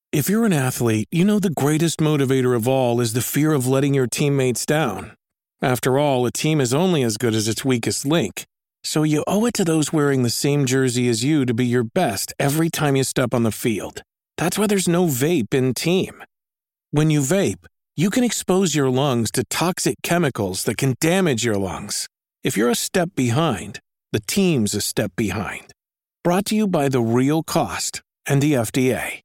If you're an athlete, you know the greatest motivator of all is the fear of letting your teammates down. After all, a team is only as good as its weakest link. So you owe it to those wearing the same jersey as you to be your best every time you step on the field. That's why there's no vape in team. When you vape, you can expose your lungs to toxic chemicals that can damage your lungs. If you're a step behind, the team's a step behind. Brought to you by The Real Cost and the FDA.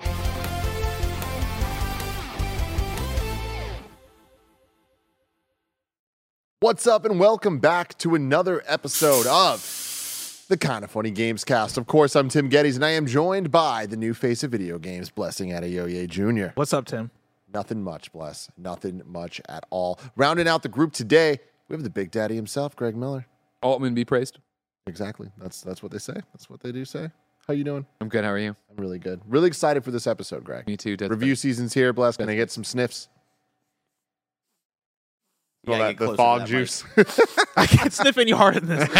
What's up, and welcome back to another episode of the Kinda Funny Games Cast. Of course, I'm Tim Geddes, and I am joined by the new face of video games, Blessing Adeoye Jr. What's up, Tim? Nothing much, Bless. Nothing much at all. Rounding out the group today, we have the Big Daddy himself, Greg Miller. Altman be praised. Exactly. That's what they say. That's what they do say. How you doing? I'm good. How are you? I'm really good. Really excited for this episode, Greg. Me too. Review season's here, Bless. Can I get some sniffs? Yeah, Well, the fog juice. I can't sniff any harder than this.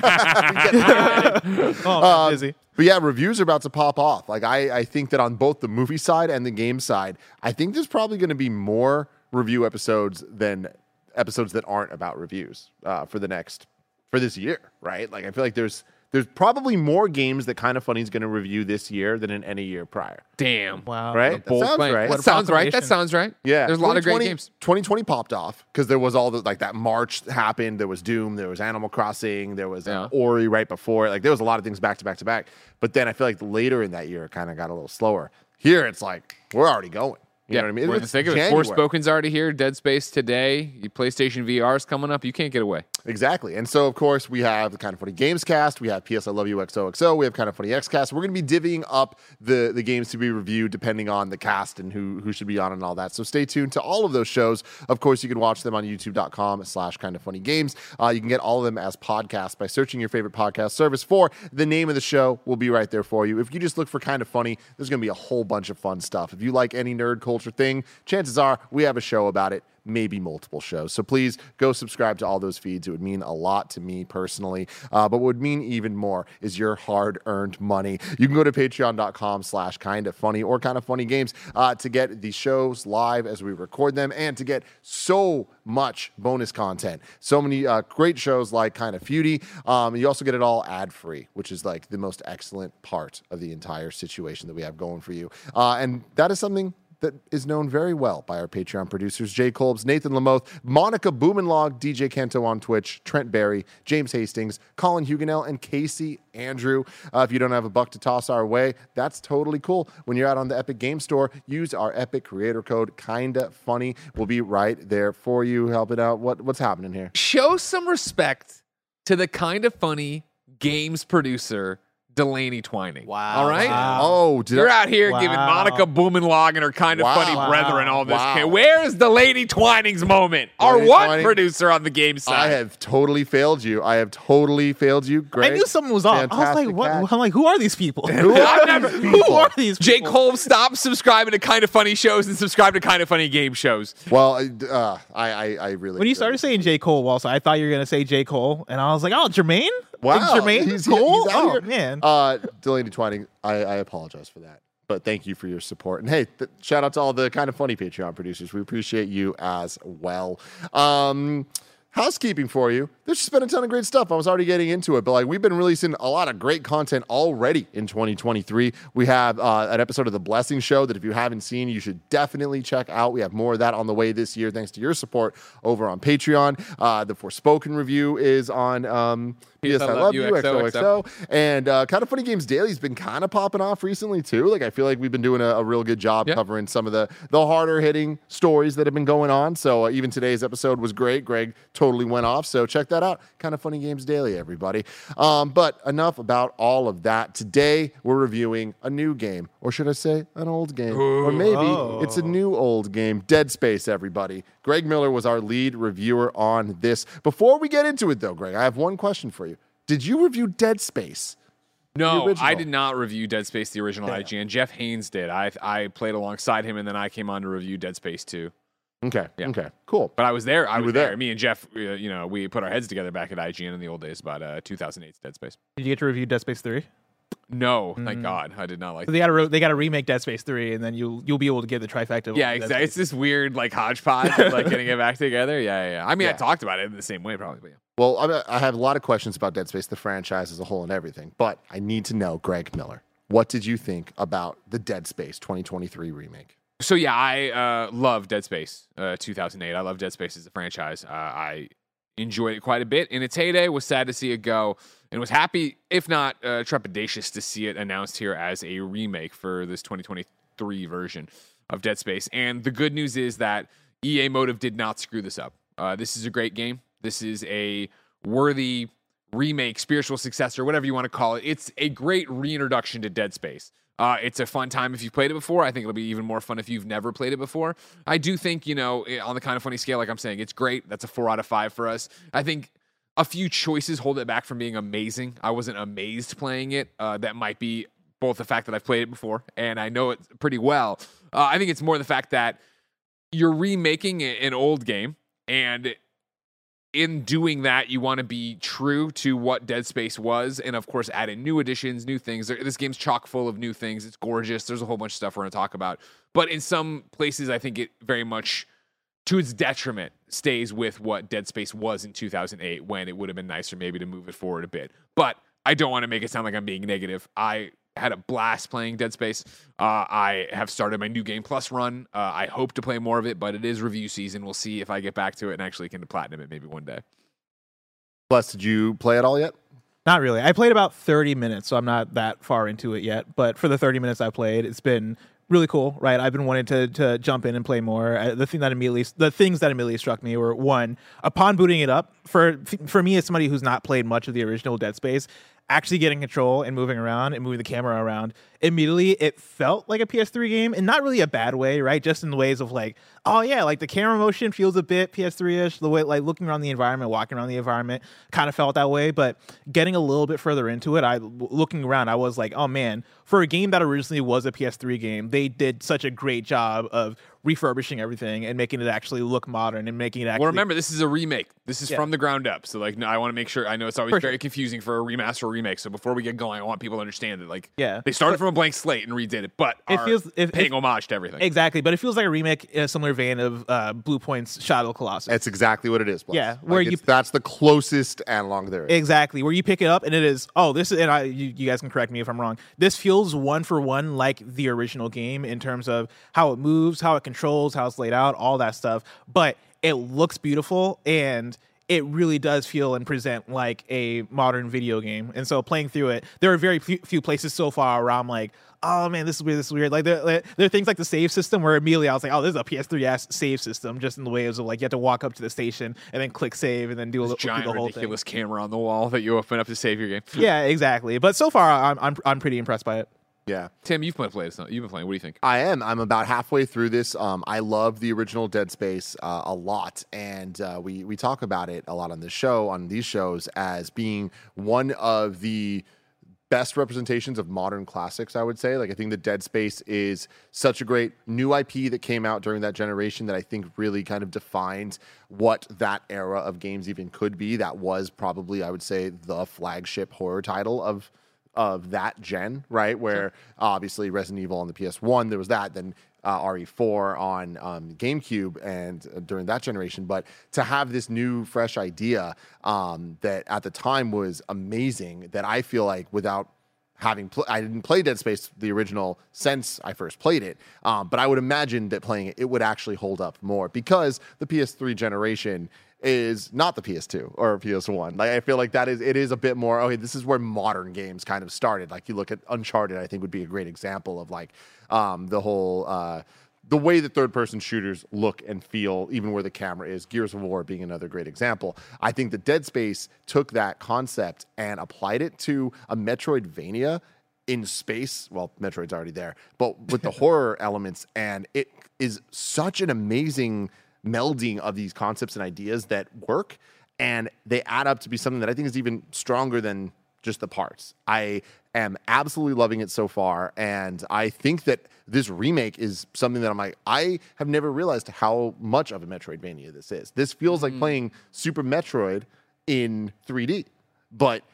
I'm busy. But yeah, reviews are about to pop off. Like I think that on both the movie side and the game side, I think there's probably going to be more review episodes than episodes that aren't about reviews for this year, right? Like I feel like there's probably more games that Kinda Funny is going to review this year than in any year prior. Damn. Wow. Right? That sounds right. That sounds right. That sounds right. Yeah. There's a lot of great games. 2020 popped off because there was all the, like that March happened. There was Doom. There was Animal Crossing. There was Ori right before it. Like there was a lot of things back to back to back. But then I feel like later in that year it kind of got a little slower. Here it's like we're already going. You know what I mean? We're in the thick of it. Forspoken's already here. Dead Space today. PlayStation VR's coming up. You can't get away. Exactly. And so, of course, we have the Kinda Funny Games Cast. We have PS I Love You XOXO. We have Kinda Funny X Cast. We're going to be divvying up the games to be reviewed depending on the cast and who should be on and all that. So stay tuned to all of those shows. Of course, you can watch them on youtube.com/kindafunnygames. You can get all of them as podcasts by searching your favorite podcast service for the name of the show. Will be right there for you. If you just look for Kinda Funny, there's going to be a whole bunch of fun stuff. If you like any nerd culture thing, chances are we have a show about it. Maybe multiple shows. So please go subscribe to all those feeds. It would mean a lot to me personally. But what would mean even more is your hard-earned money. You can go to patreon.com/kindafunny or Kinda Funny Games to get the shows live as we record them and to get so much bonus content. So many great shows like Kinda Feudy. You also get it all ad-free, which is like the most excellent part of the entire situation that we have going for you. And that is something that is known very well by our Patreon producers, Jay Kolbs, Nathan Lamoth, Monica Boomenlog, DJ Kento on Twitch, Trent Barry, James Hastings, Colin Huguenel, and Casey Andrew. If you don't have a buck to toss our way, that's totally cool. When you're out on the Epic Game Store, use our Epic creator code, Kinda Funny. We'll be right there for you, helping out. What's happening here? Show some respect to the Kinda Funny games producer, Delaney Twining. Wow. All right? Wow. Oh, You're out here giving Monica Boomenlog and her Kinda Funny brethren all this. Wow. Where's Delaney Twining's moment? Our Delaney one Twining? producer on the game side. I have totally failed you. Greg. I knew something was off. I was Fantastic like, what? catch. I'm like, who are these people? Who are these Jake people? Cole, stop subscribing to Kinda Funny shows and subscribe to Kinda Funny game shows. Well, I really. When you started saying J. Cole, also, I thought you were going to say J. Cole. And I was like, oh, Jermaine? Wow. Like, Jermaine He's Cole? out Oh, here. man. Delaney Twining, I apologize for that. But thank you for your support. And hey, shout out to all the Kinda Funny Patreon producers. We appreciate you as well. Housekeeping for you. There's just been a ton of great stuff. I was already getting into it, but like we've been releasing a lot of great content already in 2023. We have an episode of The Blessing Show that if you haven't seen, you should definitely check out. We have more of that on the way this year, thanks to your support over on Patreon. The Forspoken review is on PS I Love You, XOXO. And Kinda Funny Games Daily has been kind of popping off recently too. Like I feel like we've been doing a real good job covering some of the harder hitting stories that have been going on. So even today's episode was great. Greg totally went off. So check that out. Kinda Funny Games Daily, everybody. But enough about all of that. Today we're reviewing a new game, or should I say an old game? Or maybe it's a new old game. Dead Space, everybody. Greg Miller was our lead reviewer on this. Before we get into it though, Greg, I have one question for you. Did you review Dead Space? No, I did not review Dead Space, the original IGN. Jeff Haynes did. I played alongside him, and then I came on to review Dead Space 2. Okay. Okay. Cool. But I was there. I was there. there. Me and Jeff, we put our heads together back at IGN in the old days about 2008's Dead Space. Did you get to review Dead Space 3? No, thank God. I did not like So that. they got to remake Dead Space 3, and then you'll be able to get the trifecta. Yeah, exactly. It's this weird like hodgepodge of like getting it back together. Yeah. I mean, I talked about it in the same way probably, but yeah. Well, I have a lot of questions about Dead Space, the franchise as a whole and everything, but I need to know, Greg Miller, what did you think about the Dead Space 2023 remake? So yeah, I love Dead Space 2008. I love Dead Space as a franchise. I enjoyed it quite a bit in its heyday. Was sad to see it go, and was happy, if not trepidatious, to see it announced here as a remake for this 2023 version of Dead Space. And the good news is that EA Motive did not screw this up. This is a great game. This is a worthy remake, spiritual successor, whatever you want to call it. It's a great reintroduction to Dead Space. It's a fun time if you've played it before. I think it'll be even more fun if you've never played it before. I do think, on the Kind of Funny scale, like I'm saying, it's great. That's a 4 out of 5 for us. I think a few choices hold it back from being amazing. I wasn't amazed playing it. That might be both the fact that I've played it before and I know it pretty well. I think it's more the fact that you're remaking an old game, and in doing that, you want to be true to what Dead Space was, and of course, add in new additions, new things. This game's chock full of new things. It's gorgeous. There's a whole bunch of stuff we're going to talk about. But in some places, I think it very much, to its detriment, stays with what Dead Space was in 2008, when it would have been nicer maybe to move it forward a bit. But I don't want to make it sound like I'm being negative. I had a blast playing Dead Space. I have started my New Game Plus run. I hope to play more of it, but it is review season. We'll see if I get back to it and actually can platinum it maybe one day. Plus, did you play it all yet? Not really. I played about 30 minutes, so I'm not that far into it yet. But for the 30 minutes I played, it's been really cool, right? I've been wanting to jump in and play more. The things that immediately struck me were, one, upon booting it up, for me as somebody who's not played much of the original Dead Space, actually getting control and moving around and moving the camera around, immediately it felt like a PS3 game, and not really a bad way, right? Just in the ways of like, oh yeah, like the camera motion feels a bit PS3-ish, the way like looking around the environment, walking around the environment kind of felt that way. But getting a little bit further into it, looking around, I was like, oh man, for a game that originally was a PS3 game, they did such a great job of refurbishing everything and making it actually look modern and making it actually... Well, remember, this is a remake. This is from the ground up. So, like, no, I want to make sure... I know it's always very confusing for a remaster or remake. So before we get going, I want people to understand that, like, they started from a blank slate and redid it, but paying homage to everything. Exactly. But it feels like a remake in a similar vein of Blue Point's Shadow of the Colossus. That's exactly what it is. Plus. Yeah. That's the closest analog there is. Exactly. Where you pick it up and it is, you guys can correct me if I'm wrong. This feels one for one like the original game in terms of how it moves, how it controls, how it's laid out, all that stuff. But it looks beautiful, and it really does feel and present like a modern video game. And so playing through it, there are very few places so far where I'm like, oh man, this is weird. Like there are things like the save system where immediately I was like, oh, this is a PS3-ass save system, just in the ways of like you have to walk up to the station and then click save and then do giant the whole ridiculous camera on the wall that you open up to save your game. Yeah, exactly. But so far, I'm pretty impressed by it. Yeah. Tim, you've been playing. What do you think? I am. I'm about halfway through this. I love the original Dead Space a lot, and we talk about it a lot on this show, on these shows, as being one of the best representations of modern classics, I would say. Like, I think the Dead Space is such a great new IP that came out during that generation that I think really kind of defined what that era of games even could be. That was probably, I would say, the flagship horror title of that gen, right? Where obviously Resident Evil on the PS1, there was that, then RE4 on GameCube and during that generation. But to have this new, fresh idea that at the time was amazing, that I feel like without having I didn't play Dead Space, the original, since I first played it, but I would imagine that playing it would actually hold up more, because the PS3 generation is not the PS2 or PS1. Like, I feel like it is a bit more, okay, this is where modern games kind of started. Like, you look at Uncharted, I think would be a great example of like the whole the way that third-person shooters look and feel, even where the camera is. Gears of War being another great example. I think that Dead Space took that concept and applied it to a Metroidvania in space. Well, Metroid's already there, but with the horror elements, and it is such an amazing melding of these concepts and ideas that work, and they add up to be something that I think is even stronger than just the parts. I am absolutely loving it so far, and I think that this remake is something that I'm like, I have never realized how much of a Metroidvania this is. This feels like playing Super Metroid in 3D, but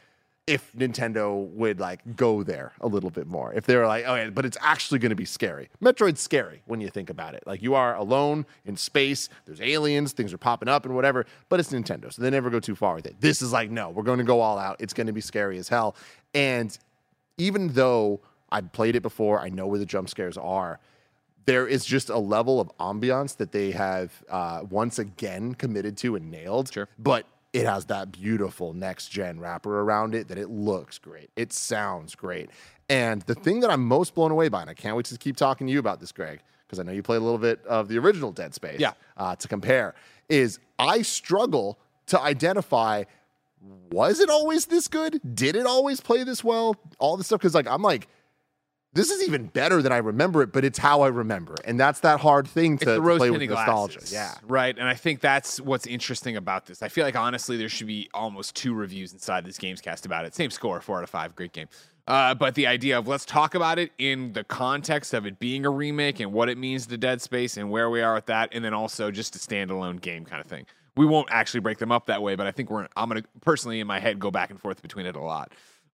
if Nintendo would like go there a little bit more. If they were like, oh, yeah, but it's actually going to be scary. Metroid's scary when you think about it. Like you are alone in space. There's aliens. Things are popping up and whatever. But it's Nintendo, so they never go too far with it. This is like, no, we're going to go all out. It's going to be scary as hell. And even though I've played it before, I know where the jump scares are. There is just a level of ambiance that they have once again committed to and nailed. Sure. But it has that beautiful next-gen wrapper around it that it looks great. It sounds great. And the thing that I'm most blown away by, and I can't wait to keep talking to you about this, Greg, because I know you played a little bit of the original Dead Space to compare, is I struggle to identify, was it always this good? Did it always play this well? All this stuff, because I'm like, this is even better than I remember it, but it's how I remember it. And that's that hard thing to play with nostalgia. Glasses, yeah. Right. And I think that's what's interesting about this. I feel like, honestly, there should be almost 2 reviews inside this Gamescast about it. Same score, 4 out of 5. Great game. But the idea of let's talk about it in the context of it being a remake and what it means to Dead Space and where we are with that. And then also just a standalone game kind of thing. We won't actually break them up that way, but I think I'm going to personally in my head go back and forth between it a lot.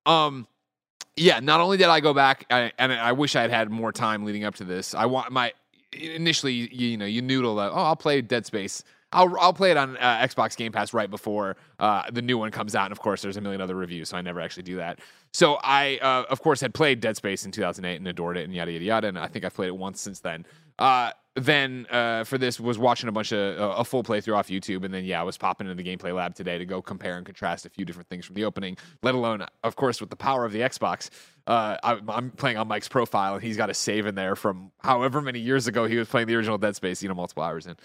Yeah, not only did I go back, and I wish I had more time leading up to this. Initially, you noodle that. Oh, I'll play Dead Space. I'll play it on Xbox Game Pass right before the new one comes out. And of course, there's a million other reviews, so I never actually do that. So I, of course, had played Dead Space in 2008 and adored it, and yada yada yada. And I think I've played it once since then. Then for this was watching a bunch of a full playthrough off YouTube, and then I was popping into the gameplay lab today to go compare and contrast a few different things from the opening. Let alone, of course, with the power of the Xbox, I'm playing on Mike's profile, and he's got a save in there from however many years ago he was playing the original Dead Space, multiple hours in.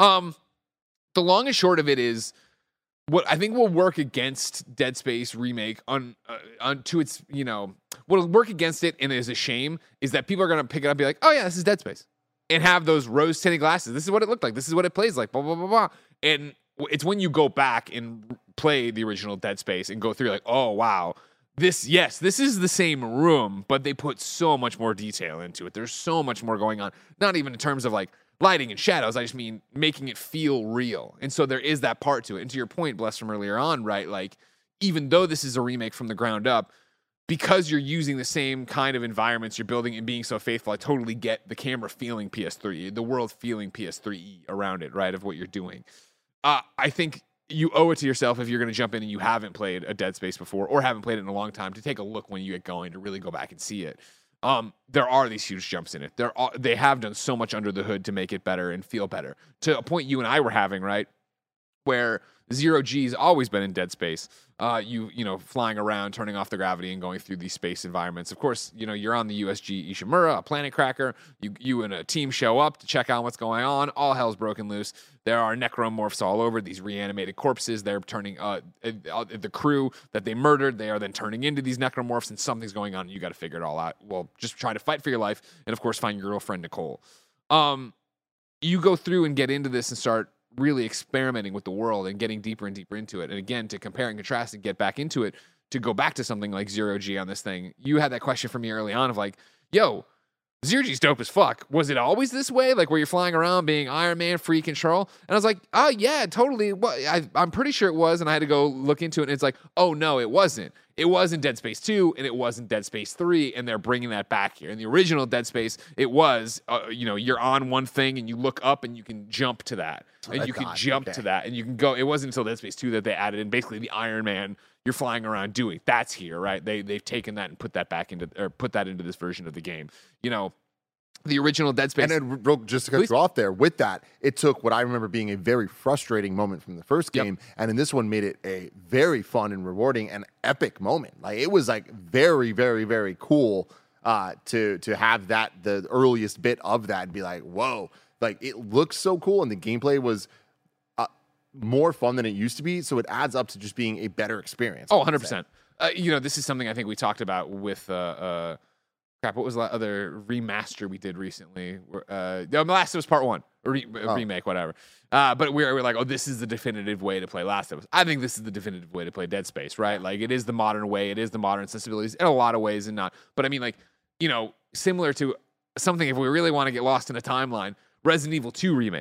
The long and short of it is, what I think will work against Dead Space remake to its, what'll work against it and is a shame is that people are going to pick it up and be like, oh yeah, this is Dead Space. And have those rose tinted glasses. This is what it looked like. This is what it plays like. Blah, blah, blah, blah. And it's when you go back and play the original Dead Space and go through like, oh, wow. This is the same room, but they put so much more detail into it. There's so much more going on. Not even in terms of like lighting and shadows. I just mean making it feel real. And so there is that part to it. And to your point, Bless, from earlier on, right? Like, even though this is a remake from the ground up, because you're using the same kind of environments you're building and being so faithful, I totally get the camera feeling PS3, the world feeling PS3 around it, right, of what you're doing. I think you owe it to yourself if you're going to jump in and you haven't played a Dead Space before or haven't played it in a long time to take a look when you get going to really go back and see it. There are these huge jumps in it. They have done so much under the hood to make it better and feel better. To a point you and I were having, right, where Zero G's always been in Dead Space. Flying around, turning off the gravity, and going through these space environments. Of course, you're on the USG Ishimura, a planet cracker. You and a team show up to check out what's going on. All hell's broken loose. There are necromorphs all over. These reanimated corpses. They're turning the crew that they murdered. They are then turning into these necromorphs, and something's going on. And you got to figure it all out. Well, just try to fight for your life, and of course, find your girlfriend Nicole. You go through and get into this and start really experimenting with the world and getting deeper and deeper into it. And again, to compare and contrast and get back into it, to go back to something like Zero G on this thing, you had that question for me early on of like, yo, Zero G's dope as fuck. Was it always this way? Like where you're flying around being Iron Man, free control? And I was like, oh yeah, totally. Well, I'm pretty sure it was. And I had to go look into it. And it's like, oh no, it wasn't. It wasn't Dead Space 2 and it wasn't Dead Space 3. And they're bringing that back here. In the original Dead Space, it was, you're on one thing and you look up and you can jump to that. And you can jump to that. And you can go. It wasn't until Dead Space 2 that they added in basically the Iron Man you're flying around doing. That's here, right? They've taken that and put that into this version of the game. The original Dead Space. And then, just to cut you off there, with that, it took what I remember being a very frustrating moment from the first game, and in this one made it a very fun and rewarding and epic moment. Like it was like very, very, very cool to have that, the earliest bit of that, and be like, whoa, like it looks so cool, and the gameplay was more fun than it used to be, so it adds up to just being a better experience. Oh, 100%. This is something I think we talked about with what was the other remaster we did recently? The Last of Us Part 1, remake, whatever. But we're like, oh, this is the definitive way to play Last of Us. I think this is the definitive way to play Dead Space, right? Like, it is the modern way. It is the modern sensibilities in a lot of ways and not. But I mean, like, similar to something, if we really want to get lost in a timeline, Resident Evil 2 remake.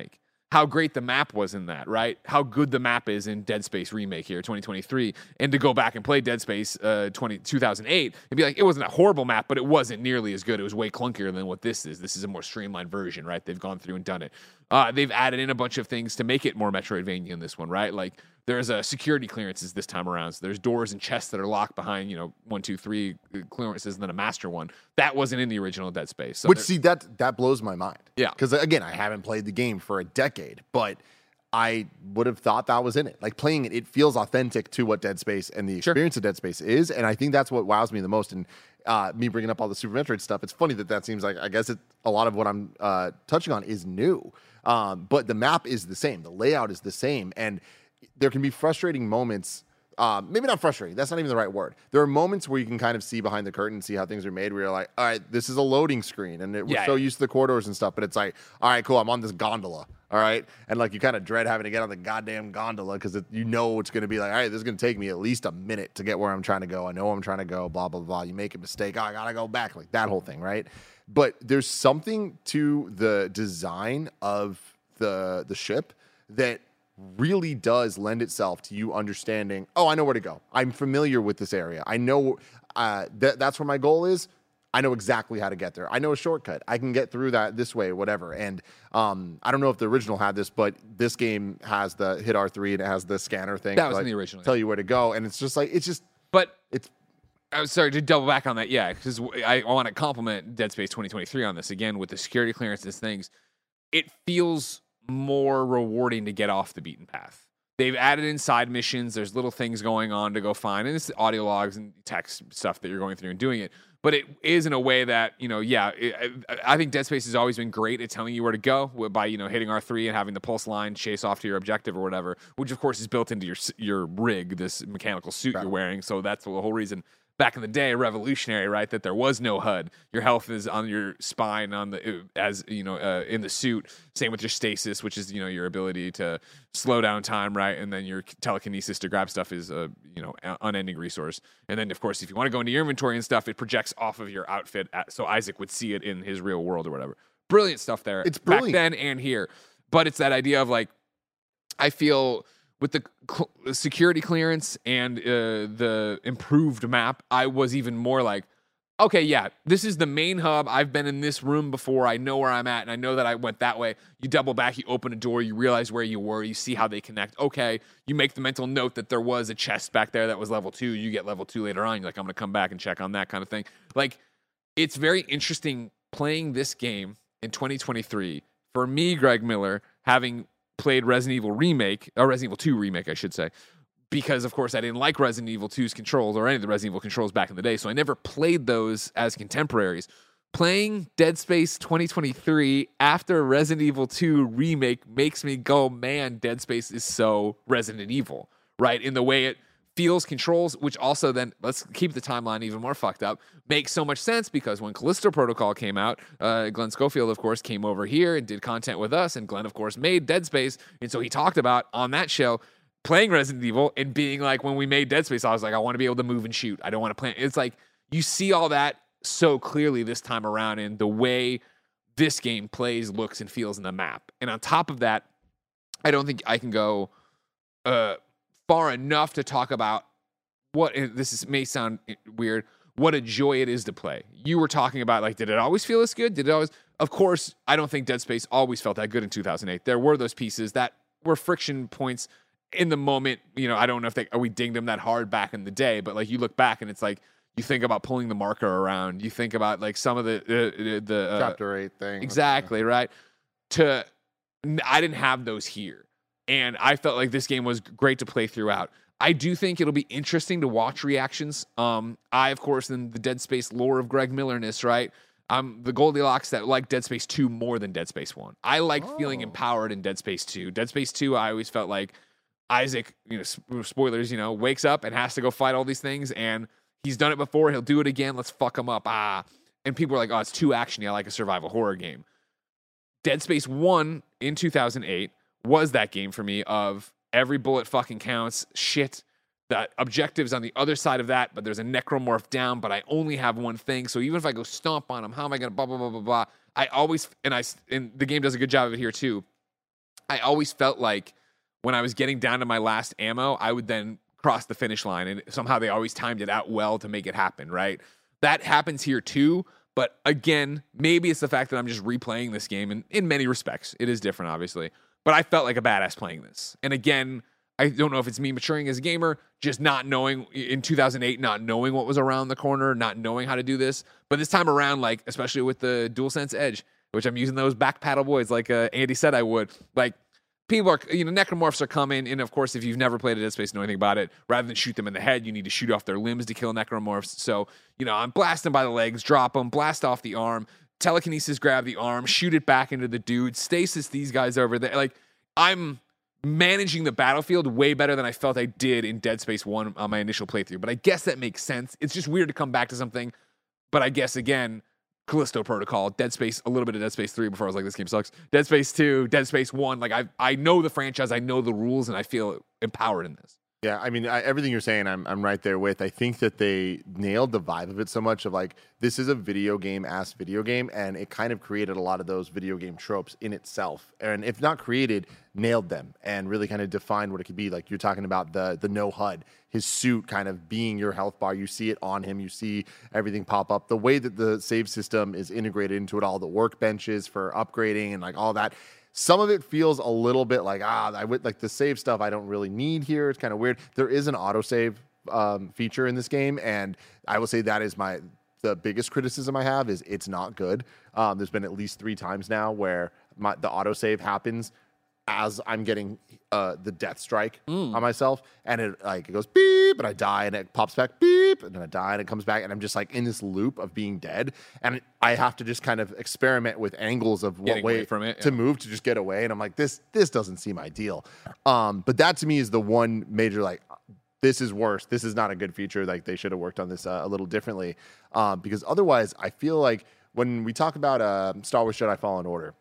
how great the map was in that, right? How good the map is in Dead Space Remake here, 2023. And to go back and play Dead Space 2008 and be like, it wasn't a horrible map, but it wasn't nearly as good. It was way clunkier than what this is. This is a more streamlined version, right? They've gone through and done it. They've added in a bunch of things to make it more Metroidvania in this one, right? Like there's security clearances this time around. So there's doors and chests that are locked behind, 1, 2, 3 clearances and then a master one. That wasn't in the original Dead Space. So that blows my mind. Yeah. Because again, I haven't played the game for a decade, but I would have thought that was in it. Like playing it, it feels authentic to what Dead Space and the experience of Dead Space is. And I think that's what wows me the most. And me bringing up all the Super Metroid stuff, it's funny that seems like, I guess a lot of what I'm touching on is new. But the map is the same. The layout is the same. And there can be frustrating moments. Maybe not frustrating. That's not even the right word. There are moments where you can kind of see behind the curtain and see how things are made where you're like, all right, this is a loading screen. And we're so used to the corridors and stuff. But it's like, all right, cool. I'm on this gondola. All right. And like you kind of dread having to get on the goddamn gondola because it's going to be like, all right, this is going to take me at least a minute to get where I'm trying to go. I know I'm trying to go, blah, blah, blah. You make a mistake. Oh, I got to go back. Like that whole thing. Right. But there's something to the design of the ship that really does lend itself to you understanding, oh, I know where to go. I'm familiar with this area. I know that's where my goal is. I know exactly how to get there. I know a shortcut. I can get through that this way, whatever. And I don't know if the original had this, but this game has the hit R3 and it has the scanner thing. That was in the original. Tell you where to go. And it's just like, But I was sorry to double back on that. Yeah, because I want to compliment Dead Space 2023 on this again with the security clearances things. It feels more rewarding to get off the beaten path. They've added in side missions. There's little things going on to go find, and it's audio logs and text stuff that you're going through and doing it. But it is in a way that, I think Dead Space has always been great at telling you where to go by, hitting R3 and having the pulse line chase off to your objective or whatever, which of course is built into your rig, this mechanical suit you're wearing. So that's the whole reason. Back in the day, revolutionary, right? That there was no HUD. Your health is on your spine, in the suit. Same with your stasis, which is your ability to slow down time, right? And then your telekinesis to grab stuff is unending resource. And then of course, if you want to go into your inventory and stuff, it projects off of your outfit, so Isaac would see it in his real world or whatever. Brilliant stuff there. It's brilliant back then and here, but it's that idea of like, I feel. With the security clearance and the improved map, I was even more like, okay, yeah, this is the main hub. I've been in this room before. I know where I'm at, and I know that I went that way. You double back, you open a door, you realize where you were, you see how they connect. Okay, you make the mental note that there was a chest back there that was level 2. You get level 2 later on. You're like, I'm going to come back and check on that kind of thing. Like, it's very interesting playing this game in 2023. For me, Greg Miller, having played Resident Evil 2 remake, I should say, because of course I didn't like Resident Evil 2's controls or any of the Resident Evil controls back in the day, so I never played those as contemporaries. Playing Dead Space 2023 after Resident Evil 2 remake makes me go, man, Dead Space is so Resident Evil, right? In the way it feels, controls, which also then, let's keep the timeline even more fucked up, makes so much sense because when Callisto Protocol came out, Glenn Schofield, of course, came over here and did content with us, and Glenn, of course, made Dead Space, and so he talked about, on that show, playing Resident Evil and being like, when we made Dead Space, I was like, I want to be able to move and shoot. I don't want to play. It's like, you see all that so clearly this time around in the way this game plays, looks, and feels in the map. And on top of that, I don't think I can go far enough to talk about may sound weird, what a joy it is to play. You were talking about, like, did it always feel this good? Of course, I don't think Dead Space always felt that good in 2008. There were those pieces that were friction points in the moment. I don't know if we dinged them that hard back in the day, but like you look back and it's like, you think about pulling the marker around. You think about like some of the Chapter 8 thing. Exactly, right? I didn't have those here. And I felt like this game was great to play throughout. I do think it'll be interesting to watch reactions. I, of course, in the Dead Space lore of Greg Millerness, right? I'm the Goldilocks that like Dead Space 2 more than Dead Space 1. I liked feeling empowered in Dead Space 2. Dead Space 2, I always felt like Isaac, spoilers, wakes up and has to go fight all these things, and he's done it before. He'll do it again. Let's fuck him up. And people are like, oh, it's too actiony. I like a survival horror game. Dead Space 1 in 2008 was that game for me of every bullet fucking counts. Shit, the objective's on the other side of that, but there's a necromorph down, but I only have one thing. So even if I go stomp on him, how am I going to blah, blah, blah, blah, blah. I always, and the game does a good job of it here too. I always felt like when I was getting down to my last ammo, I would then cross the finish line, and somehow they always timed it out well to make it happen, right? That happens here too, but again, maybe it's the fact that I'm just replaying this game, and in many respects, it is different, obviously, but I felt like a badass playing this. And again, I don't know if it's me maturing as a gamer, just not knowing in 2008, not knowing what was around the corner, not knowing how to do this, but this time around, like, especially with the DualSense Edge, which I'm using those back paddle boys like Andy said I would, like, people are, necromorphs are coming, and of course, if you've never played a Dead Space, know anything about it, rather than shoot them in the head, you need to shoot off their limbs to kill necromorphs. So, I'm blasting by the legs, drop them, blast off the arm, telekinesis grab the arm, shoot it back into the dude, stasis these guys over there. Like, I'm managing the battlefield way better than I felt I did in Dead Space 1 on my initial playthrough. But I guess that makes sense. It's just weird to come back to something, but I guess, again, Callisto Protocol, Dead Space, a little bit of Dead Space 3 before I was like, this game sucks. Dead Space 2, Dead Space 1. Like, I know the franchise, I know the rules, and I feel empowered in this. Yeah, I mean, everything you're saying, I'm right there with. I think that they nailed the vibe of it so much of like, this is a video game-ass video game, and it kind of created a lot of those video game tropes in itself. And if not created, nailed them and really kind of defined what it could be. Like you're talking about the no HUD, his suit kind of being your health bar. You see it on him. You see everything pop up. The way that the save system is integrated into it, all the workbenches for upgrading and like all that. Some of it feels a little bit like, I would like the save stuff I don't really need here. It's kind of weird. There is an autosave feature in this game, and I will say that is the biggest criticism I have is it's not good. There's been at least 3 times now where the autosave happens as I'm getting the death strike on myself, and it goes beep, and I die, and it pops back beep, and then I die, and it comes back, and I'm just like in this loop of being dead, and I have to just kind of experiment with angles of what way from it, to move to just get away, and I'm like, this doesn't seem ideal. But that to me is the one major like, this is worse. This is not a good feature. Like they should have worked on this a little differently, because otherwise, I feel like when we talk about Star Wars Jedi Fallen Order.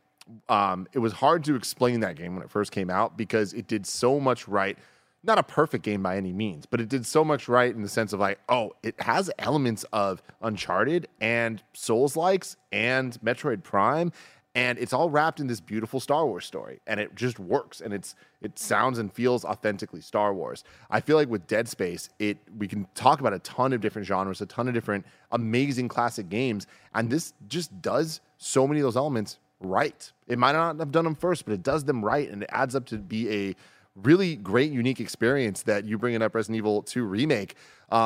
It was hard to explain that game when it first came out because it did so much right. Not a perfect game by any means, but it did so much right in the sense of like, it has elements of Uncharted and Souls-likes and Metroid Prime, and it's all wrapped in this beautiful Star Wars story, and it just works, and it sounds and feels authentically Star Wars. I feel like with Dead Space, we can talk about a ton of different genres, a ton of different amazing classic games, and this just does so many of those elements right. It might not have done them first, but it does them right, and it adds up to be a really great, unique experience that you bringing up Resident Evil 2 Remake.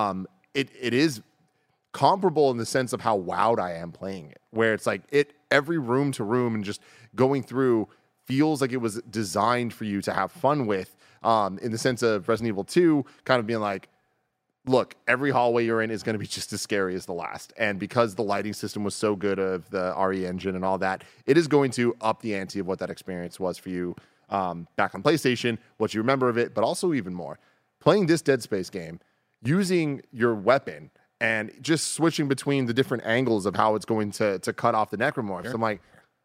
It is comparable in the sense of how wowed I am playing it, where it's like every room to room and just going through feels like it was designed for you to have fun with, in the sense of Resident Evil 2 kind of being like, look, every hallway you're in is going to be just as scary as the last. And because the lighting system was so good of the RE engine and all that, it is going to up the ante of what that experience was for you back on PlayStation, what you remember of it, but also even more. Playing this Dead Space game, using your weapon and just switching between the different angles of how it's going to cut off the necromorphs. Sure. I'm like,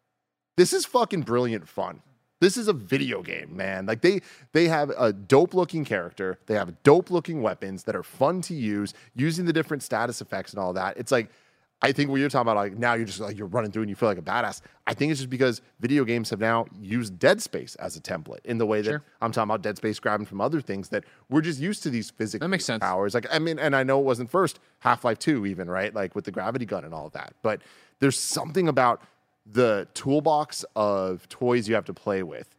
this is fucking brilliant fun. This is a video game, man. Like they have a dope looking character. They have dope looking weapons that are fun to use, using the different status effects and all that. It's like, I think what you're talking about, like now you're just like, you're running through and you feel like a badass. I think it's just because video games have now used Dead Space as a template in the way that I'm talking about Dead Space grabbing from other things that we're just used to these physical powers. Like, I mean, and I know it wasn't first Half-Life 2 even, right? Like with the gravity gun and all of that, but there's something about the toolbox of toys you have to play with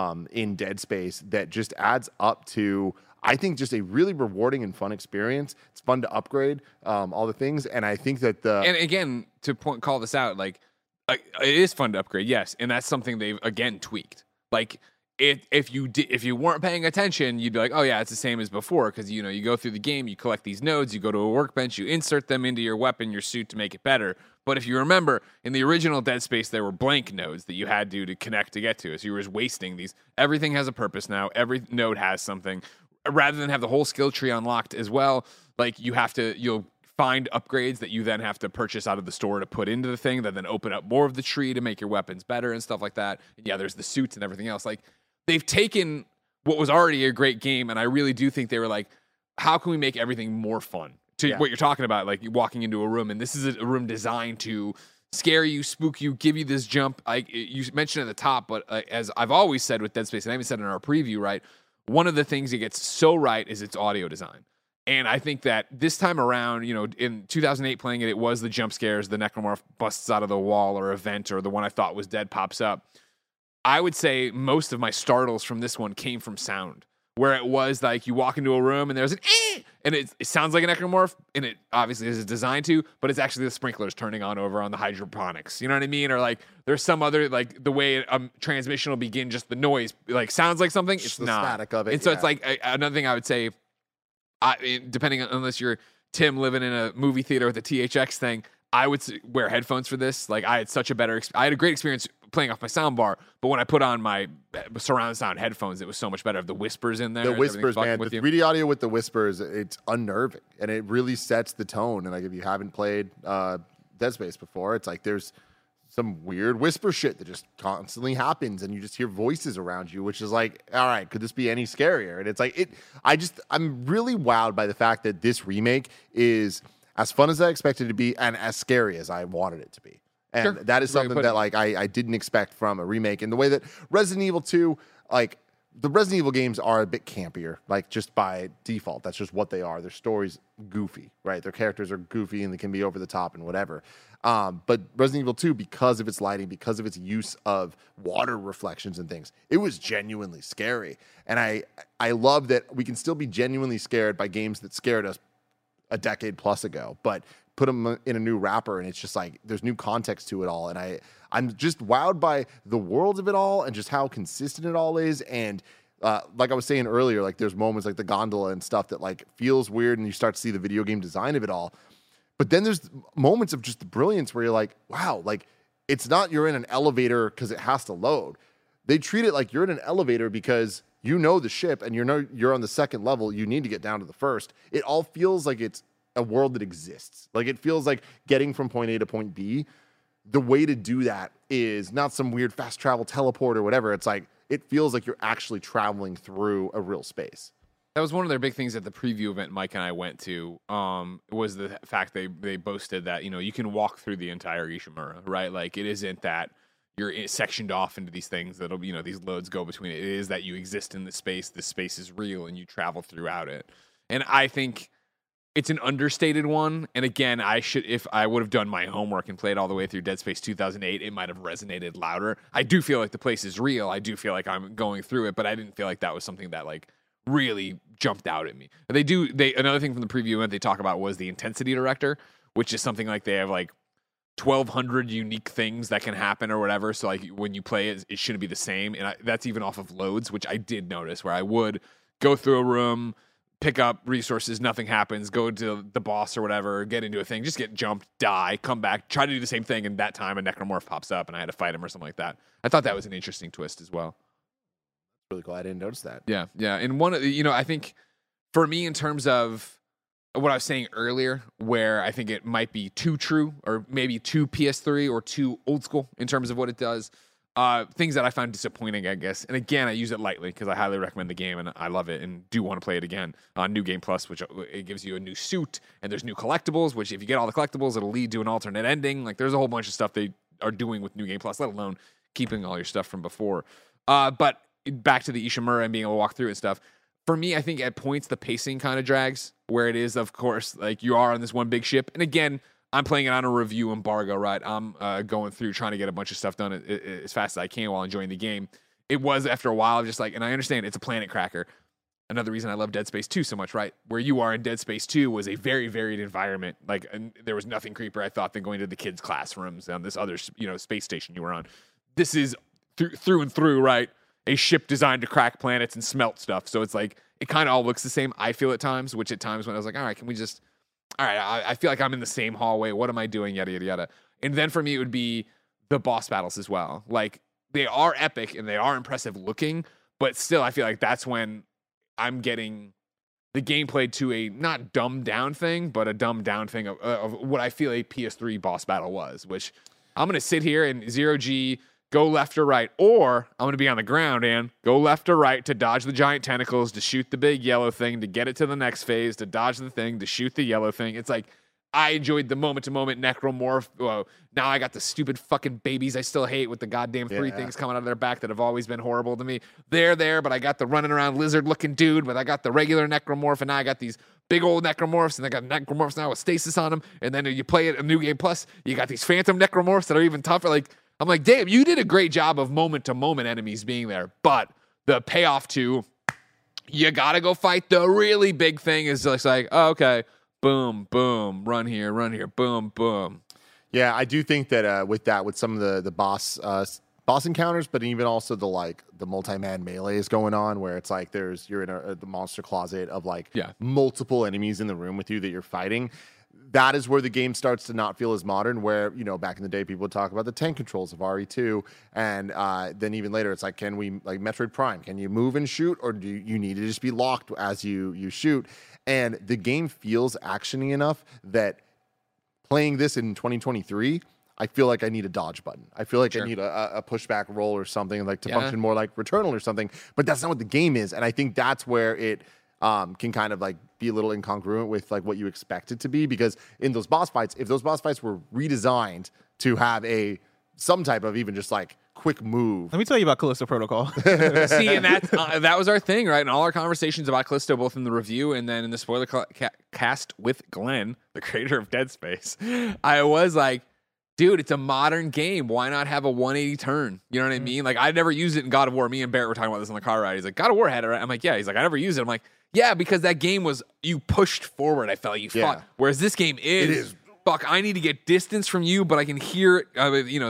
in Dead Space that just adds up to, I think, just a really rewarding and fun experience. It's fun to upgrade all the things, and I think that and again, to call this out, like it is fun to upgrade, yes, and that's something they've again tweaked. Like if you weren't paying attention, you'd be like, oh yeah, it's the same as before, because you go through the game, you collect these nodes, you go to a workbench, you insert them into your weapon, your suit to make it better. But if you remember, in the original Dead Space, there were blank nodes that you had to connect to get to. So you were just wasting these. Everything has a purpose now. Every node has something. Rather than have the whole skill tree unlocked as well, like you'll find upgrades that you then have to purchase out of the store to put into the thing that then open up more of the tree to make your weapons better and stuff like that. And yeah, there's the suits and everything else. Like, they've taken what was already a great game, and I really do think they were like, how can we make everything more fun? To what you're talking about, like you walking into a room, and this is a room designed to scare you, spook you, give you this jump. You mentioned at the top, but as I've always said with Dead Space, and I even said in our preview, right, one of the things it gets so right is its audio design. And I think that this time around, in 2008 playing it was the jump scares, the necromorph busts out of the wall or a vent, or the one I thought was dead pops up. I would say most of my startles from this one came from sound, where it was like you walk into a room and there's an and it sounds like a necromorph, and it obviously is designed to, but it's actually the sprinklers turning on over on the hydroponics. You know what I mean? Or like there's some other, like the way a transmission will begin, just the noise like sounds like something. It's the not. static of it. And so it's like another thing I would say, depending on, unless you're Tim living in a movie theater with a THX thing, I would wear headphones for this. Like I had such a better, I had a great experience playing off my sound bar, but when I put on my surround sound headphones, it was so much better. The whispers in there, the whispers, man, with the you. 3D audio with the whispers, it's unnerving, and it really sets the tone. And like if you haven't played Dead Space before, it's like there's some weird whisper shit that just constantly happens, and you just hear voices around you, which is like, all right, could this be any scarier? And it's like I'm really wowed by the fact that this remake is as fun as I expected it to be and as scary as I wanted it to be. And Sure. that is something that like I didn't expect from a remake. And the way that Resident Evil 2, like the Resident Evil games are a bit campier, like just by default. That's just what they are. Their story's goofy, right? Their characters are goofy and they can be over the top and whatever. But Resident Evil 2, because of its lighting, because of its use of water reflections and things, it was genuinely scary. And I love that we can still be genuinely scared by games that scared us a decade plus ago, but put them in a new wrapper, and it's just like there's new context to it all. And I'm just wowed by the world of it all and just how consistent it all is. And like I was saying earlier, like there's moments like the gondola and stuff that like feels weird, and you start to see the video game design of it all. But then there's moments of just the brilliance where you're like, wow, like it's not you're in an elevator because it has to load. They treat it like you're in an elevator because you know the ship and you're on the second level. You need to get down to the first. It all feels like it's a world that exists. Like it feels like getting from point A to point B. The way to do that is not some weird fast travel teleport or whatever. It's like it feels like you're actually traveling through a real space. That was one of their big things at the preview event Mike and I went to, was the fact they boasted that, you can walk through the entire Ishimura, right? Like it isn't that you're sectioned off into these things that'll be, these loads go between it. It is that you exist in this space is real, and you travel throughout it. And I think it's an understated one. And again, if I would have done my homework and played all the way through Dead Space 2008, it might have resonated louder. I do feel like the place is real. I do feel like I'm going through it, but I didn't feel like that was something that like really jumped out at me. Another thing from the preview event they talk about was the intensity director, which is something like they have like 1,200 unique things that can happen or whatever. So like when you play it, it shouldn't be the same. And that's even off of loads, which I did notice, where I would go through a room, pick up resources, nothing happens, go to the boss or whatever, get into a thing, just get jumped, die, come back, try to do the same thing, and that time a necromorph pops up and I had to fight him or something like that. I thought that was an interesting twist as well. Really cool. I didn't notice that. Yeah. And one of the, I think for me, in terms of what I was saying earlier, where I think it might be too true or maybe too PS3 or too old school in terms of what it does, things that I found disappointing, I guess. And again, I use it lightly because I highly recommend the game and I love it and do want to play it again on New Game Plus, which it gives you a new suit and there's new collectibles, which if you get all the collectibles, it'll lead to an alternate ending. Like there's a whole bunch of stuff they are doing with New Game Plus, let alone keeping all your stuff from before. But back to the Ishimura and being able to walk through and stuff. For me, I think at points the pacing kind of drags, where it is, of course, like you are on this one big ship. And again, I'm playing it on a review embargo, right? I'm going through trying to get a bunch of stuff done as fast as I can while enjoying the game. It was after a while, just like, and I understand it's a planet cracker. Another reason I love Dead Space 2 so much, right? Where you are in Dead Space 2 was a very varied environment. Like, and there was nothing creepier, I thought, than going to the kids' classrooms on this other, space station you were on. This is through and through, right? A ship designed to crack planets and smelt stuff. So it's like, it kind of all looks the same, I feel at times, which at times when I was like, all right, I feel like I'm in the same hallway. What am I doing? Yada, yada, yada. And then for me, it would be the boss battles as well. Like, they are epic and they are impressive looking, but still, I feel like that's when I'm getting the gameplay to a not dumbed down thing, but a dumbed down thing of what I feel a PS3 boss battle was, which I'm going to sit here and 0G, go left or right, or I'm going to be on the ground and go left or right to dodge the giant tentacles, to shoot the big yellow thing, to get it to the next phase, to dodge the thing, to shoot the yellow thing. It's like, I enjoyed the moment-to-moment necromorph. Whoa, now I got the stupid fucking babies I still hate with the goddamn three things coming out of their back that have always been horrible to me. They're there, but I got the running around lizard-looking dude, but I got the regular necromorph, and now I got these big old necromorphs, and I got necromorphs now with stasis on them, and then you play it a New Game Plus, you got these phantom necromorphs that are even tougher. Like, I'm like, damn, you did a great job of moment-to-moment enemies being there, but the payoff to you gotta go fight the really big thing is just like, oh, okay, boom, boom, run here, boom, boom. Yeah, I do think that with some of the boss encounters, but even also the multi-man melees going on, where it's like you're in the monster closet of multiple enemies in the room with you that you're fighting. That is where the game starts to not feel as modern, where, back in the day, people would talk about the tank controls of RE2. And then even later, it's like, can we, like Metroid Prime, can you move and shoot? Or do you need to just be locked as you shoot? And the game feels actiony enough that playing this in 2023, I feel like I need a dodge button. I feel like I need a pushback roll or something to function more like Returnal or something. But that's not what the game is. And I think that's where it can kind of be a little incongruent with what you expect it to be, because in those boss fights, if those boss fights were redesigned to have some type of even just quick move. Let me tell you about Callisto Protocol. See, and that was our thing, right? In all our conversations about Callisto, both in the review and then in the spoiler cast with Glenn, the creator of Dead Space, I was like, dude, it's a modern game. Why not have a 180 turn? You know what I mean? I never used it in God of War. Me and Barrett were talking about this on the car ride. He's like, God of War had it, right? I'm like, yeah. He's like, I never used it. I'm like, yeah, because that game was, you pushed forward. I felt like you fought. Whereas this game is, fuck, I need to get distance from you, but I can hear it.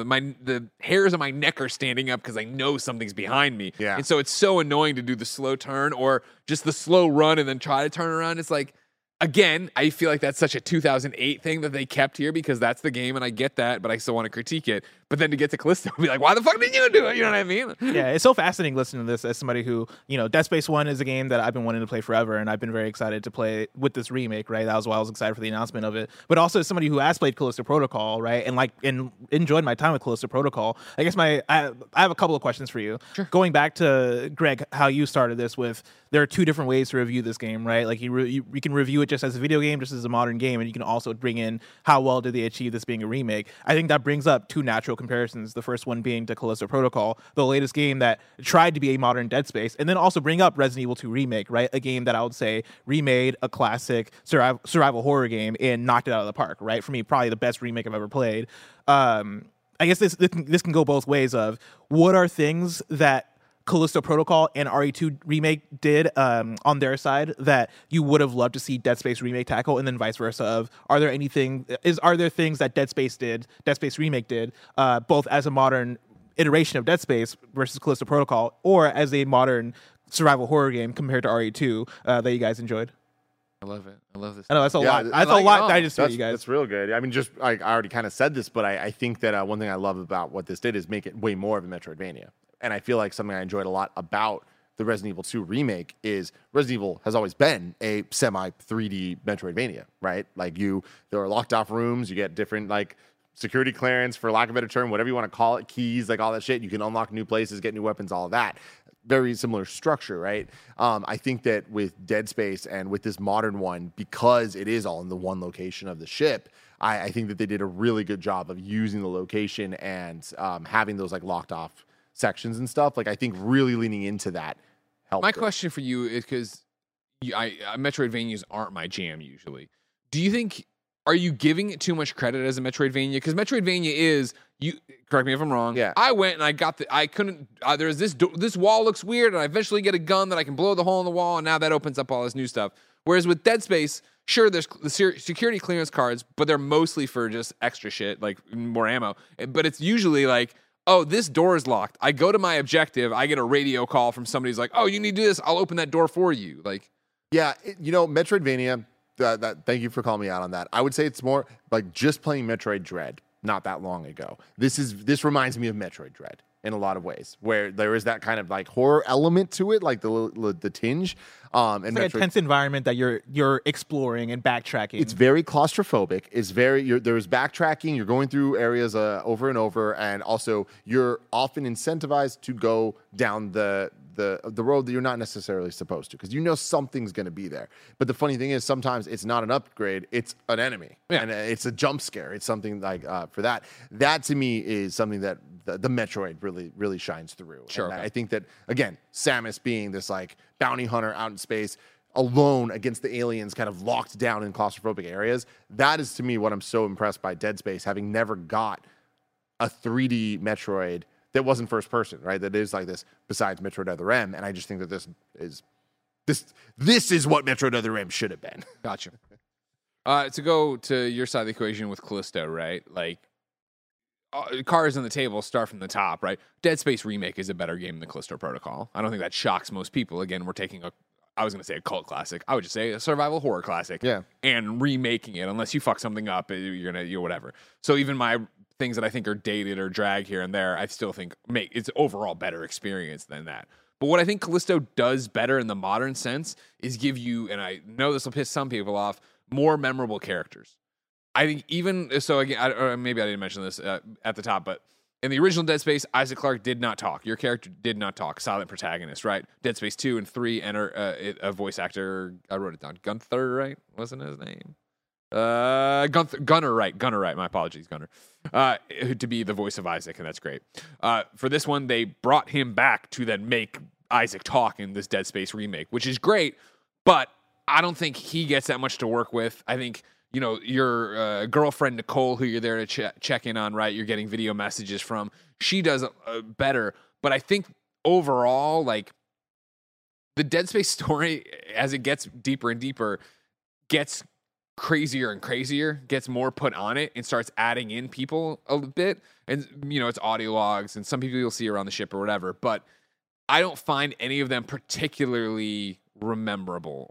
The hairs on my neck are standing up because I know something's behind me. Yeah. And so it's so annoying to do the slow turn or just the slow run and then try to turn around. It's like, again, I feel like that's such a 2008 thing that they kept here because that's the game, and I get that, but I still want to critique it. But then to get to Callisto, I'll be like, why the fuck did you do it? You know what I mean? Yeah, it's so fascinating listening to this as somebody who, Dead Space 1 is a game that I've been wanting to play forever, and I've been very excited to play with this remake, right? That was why I was excited for the announcement of it. But also as somebody who has played Callisto Protocol, right? And enjoyed my time with Callisto Protocol. I guess I have a couple of questions for you. Sure. Going back to, Greg, how you started this with, there are two different ways to review this game, right? You can review it just as a video game, just as a modern game, and you can also bring in how well did they achieve this being a remake. I think that brings up two natural comparisons. The first one being to Callisto Protocol, the latest game that tried to be a modern Dead Space, and then also bring up Resident Evil 2 Remake, right? A game that I would say remade a classic survival horror game and knocked it out of the park, right? For me, probably the best remake I've ever played. I guess this can go both ways of what are things that Callisto Protocol and RE2 Remake did on their side that you would have loved to see Dead Space Remake tackle, and then vice versa of are there things that Dead Space Remake did, both as a modern iteration of Dead Space versus Callisto Protocol, or as a modern survival horror game compared to RE2 that you guys enjoyed? I love it. I love this. I know that's a lot. That's a lot. I just that's, you guys. That's real good. I mean, just I already kind of said this, but I think that one thing I love about what this did is make it way more of a Metroidvania. And I feel like something I enjoyed a lot about the Resident Evil 2 remake is Resident Evil has always been a semi 3D Metroidvania, right? There are locked off rooms, you get different security clearance, for lack of a better term, whatever you want to call it, keys, all that shit. You can unlock new places, get new weapons, all of that. Very similar structure, right? I think that with Dead Space and with this modern one, because it is all in the one location of the ship, I think that they did a really good job of using the location and having those locked off sections and stuff. I think really leaning into that helped. My question for you is, because Metroidvanias aren't my jam usually. Do you think, are you giving it too much credit as a Metroidvania? Because Metroidvania is, you correct me if I'm wrong. Yeah. I went and I got there's this wall looks weird, and I eventually get a gun that I can blow the hole in the wall, and now that opens up all this new stuff. Whereas with Dead Space, sure, there's the security clearance cards, but they're mostly for just extra shit, more ammo. But it's usually oh, this door is locked. I go to my objective. I get a radio call from somebody who's like, oh, you need to do this. I'll open that door for you. Yeah, Metroidvania, thank you for calling me out on that. I would say it's more just playing Metroid Dread not that long ago. This reminds me of Metroid Dread in a lot of ways, where there is that kind of horror element to it, the tinge. And it's a tense environment that you're exploring and backtracking. It's very claustrophobic. It's there's backtracking. You're going through areas over and over, and also you're often incentivized to go down the the road that you're not necessarily supposed to, because you know something's going to be there. But the funny thing is, sometimes it's not an upgrade; it's an enemy, and it's a jump scare. It's something like for that. That to me is something that the Metroid really shines through. Sure. And I think that again, Samus being this like bounty hunter out in space, alone against the aliens, kind of locked down in claustrophobic areas. That is to me what I'm so impressed by Dead Space, having never got a 3D Metroid that wasn't first person, right? That is like this, besides Metroid Other M. And I just think that this is what Metroid Other M should have been. Gotcha. To go to your side of the equation with Callisto, right? Like, cards on the table start from the top, right? Dead Space Remake is a better game than Callisto Protocol. I don't think that shocks most people. Again, we're taking I was going to say a cult classic. I would just say a survival horror classic. Yeah. And remaking it, unless you fuck something up, you're whatever. So even my things that I think are dated or drag here and there, I still think it's overall better experience than that. But what I think Callisto does better in the modern sense is give you, and I know this will piss some people off, more memorable characters. I think even, so again, maybe I didn't mention this at the top, but in the original Dead Space, Isaac Clarke did not talk. Your character did not talk. Silent protagonist, right? Dead Space 2 and 3 enter a voice actor. I wrote it down. Gunther, right? Wasn't his name? Gunner, right? My apologies, Gunner. To be the voice of Isaac, and that's great. For this one, they brought him back to then make Isaac talk in this Dead Space remake, which is great, but I don't think he gets that much to work with. I think, you know, your girlfriend, Nicole, who you're there to check in on, right? You're getting video messages from. She does better. But I think overall, like, the Dead Space story, as it gets deeper and deeper, gets crazier and crazier, gets more put on it, and starts adding in people a bit. And, you know, it's audio logs, and some people you'll see around the ship or whatever. But I don't find any of them particularly remarkable.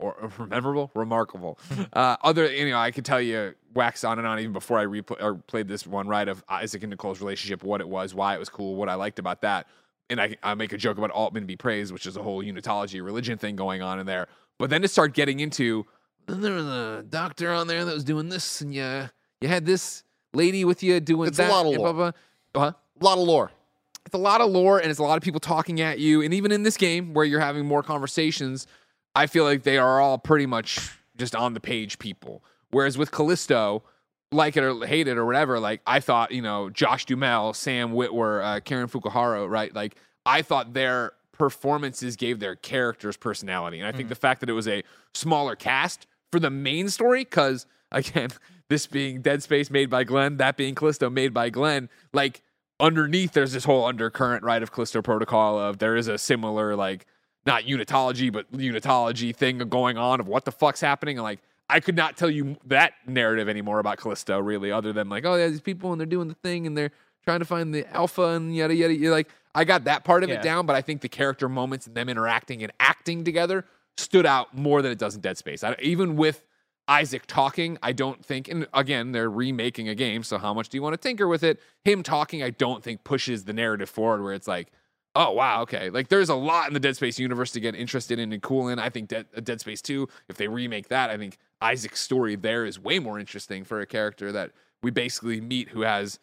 Other, you know, I could tell you wax on and on even before I played this one, right, of Isaac and Nicole's relationship, what it was, why it was cool, what I liked about that. And I make a joke about Altman be praised, which is a whole unitology religion thing going on in there. But then to start getting into, there was a doctor on there that was doing this, and you had this lady with you doing it's that. A lot of lore. A lot of lore. It's a lot of lore, and it's a lot of people talking at you. And even in this game, where you're having more conversations, I feel like they are all pretty much just on the page people. Whereas with Callisto, like it or hate it or whatever, like I thought, you know, Josh Duhamel, Sam Witwer, Karen Fukuhara, right? Like I thought their performances gave their characters personality. And I think the fact that it was a smaller cast for the main story, because again, this being Dead Space made by Glenn, that being Callisto made by Glenn, like underneath there's this whole undercurrent, right, of Callisto Protocol of there is a similar, like, not unitology, but unitology thing going on of what the fuck's happening. And like, I could not tell you that narrative anymore about Callisto, really, other than like, oh, yeah, these people and they're doing the thing and they're trying to find the alpha and yada, yada. You're like, I got that part of it down, but I think the character moments and them interacting and acting together stood out more than it does in Dead Space. Even with Isaac talking, I don't think, and again, they're remaking a game, so how much do you want to tinker with it? Him talking, I don't think pushes the narrative forward where it's like, oh, wow, okay. Like, there's a lot in the Dead Space universe to get interested in and cool in. I think Dead Space 2, if they remake that, I think Isaac's story there is way more interesting for a character that we basically meet who has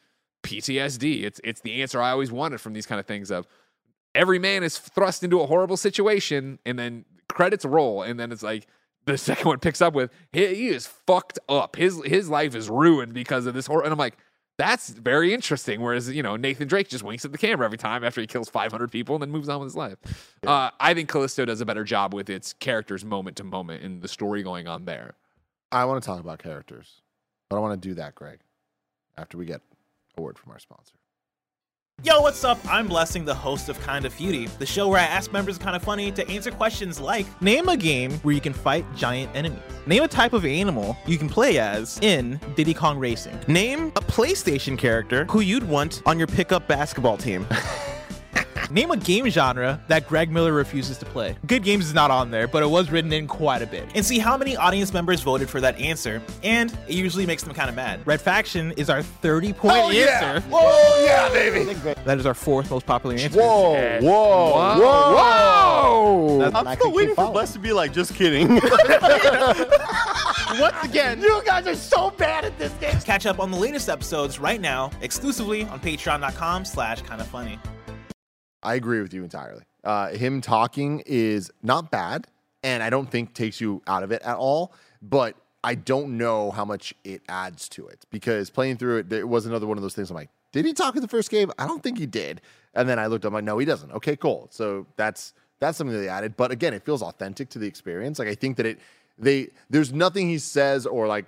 PTSD. It's the answer I always wanted from these kind of things of every man is thrust into a horrible situation, and then credits roll, and then it's like the second one picks up with, he is fucked up. His life is ruined because of this horror. And I'm like, that's very interesting. Whereas, you know, Nathan Drake just winks at the camera every time after he kills 500 people and then moves on with his life. Yeah. I think Callisto does a better job with its characters moment to moment and the story going on there. I want to talk about characters, but I want to do that, Greg, after we get a word from our sponsor. Yo, what's up? I'm Blessing, the host of Kinda Feudy, the show where I ask members of Kinda Funny to answer questions like, name a game where you can fight giant enemies. Name a type of animal you can play as in Diddy Kong Racing. Name a PlayStation character who you'd want on your pickup basketball team. Name a game genre that Greg Miller refuses to play. Good Games is not on there, but it was written in quite a bit. And see how many audience members voted for that answer, and it usually makes them kind of mad. Red Faction is our 30-point answer. Whoa, yeah, baby. That is our fourth most popular answer. Whoa. I'm still waiting for Bless to be like, just kidding. Once again, you guys are so bad at this game. Catch up on the latest episodes right now, exclusively on patreon.com/kindafunny. I agree with you entirely. him talking is not bad, and I don't think takes you out of it at all. But I don't know how much it adds to it, because playing through it, it was another one of those things. I'm like, did he talk in the first game? I don't think he did. And then I looked up, I'm like, no, he doesn't. Okay, cool. So that's something that they added. But again, it feels authentic to the experience. Like, I think that there's nothing he says or like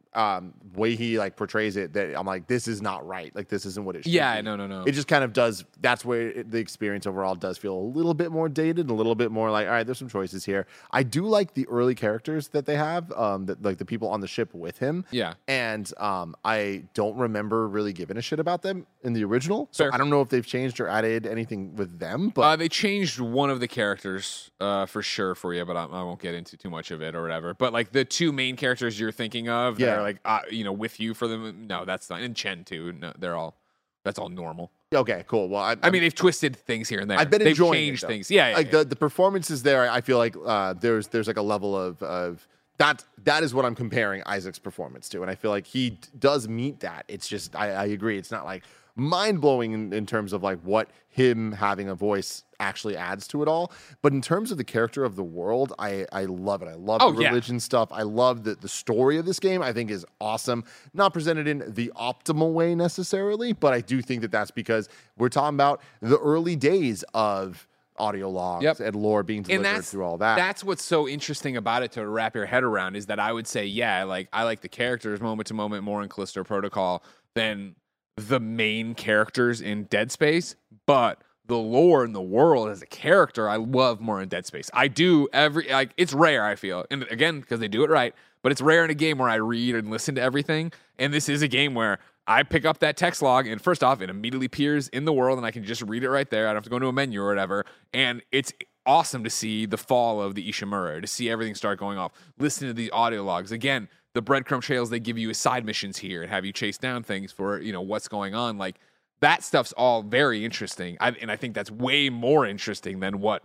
way he like portrays it that I'm like, this is not right. Like, this isn't what it should be. No. It just kind of does. That's where the experience overall does feel a little bit more dated, a little bit more like, all right, there's some choices here. I do like the early characters that they have, like the people on the ship with him. Yeah. And I don't remember really giving a shit about them in the original. So Fair. I don't know if they've changed or added anything with them. But they changed one of the characters for sure for you, but I won't get into too much of it or whatever. But like the two main characters you're thinking of, that are like with you for them. No, that's not. And Chen too. No, that's all normal. okay, cool. Well, I mean, they've twisted things here and there. I've been they've enjoying changed it, things. Yeah, like the performances there. I feel like there's like a level of that is what I'm comparing Isaac's performance to, and I feel like he does meet that. It's just I agree. It's not like mind blowing in terms of like what him having a voice actually adds to it all, but in terms of the character of the world, I love it. I love the religion stuff. I love the story of this game. I think is awesome. Not presented in the optimal way necessarily, but I do think that that's because we're talking about the early days of audio logs and lore being delivered through all that. That's what's so interesting about it to wrap your head around, is that I would say, like I like the characters moment to moment more in Callisto Protocol than the main characters in Dead Space, but the lore in the world as a character I love more in Dead Space. I do it's rare, I feel. And again, because they do it right, but it's rare in a game where I read and listen to everything. And this is a game where I pick up that text log, and first off, it immediately appears in the world, and I can just read it right there. I don't have to go into a menu or whatever. And it's awesome to see the fall of the Ishimura, to see everything start going off. Listen to the audio logs. Again, the breadcrumb trails they give you as side missions here and have you chase down things for, what's going on. Like, that stuff's all very interesting. And I think that's way more interesting than what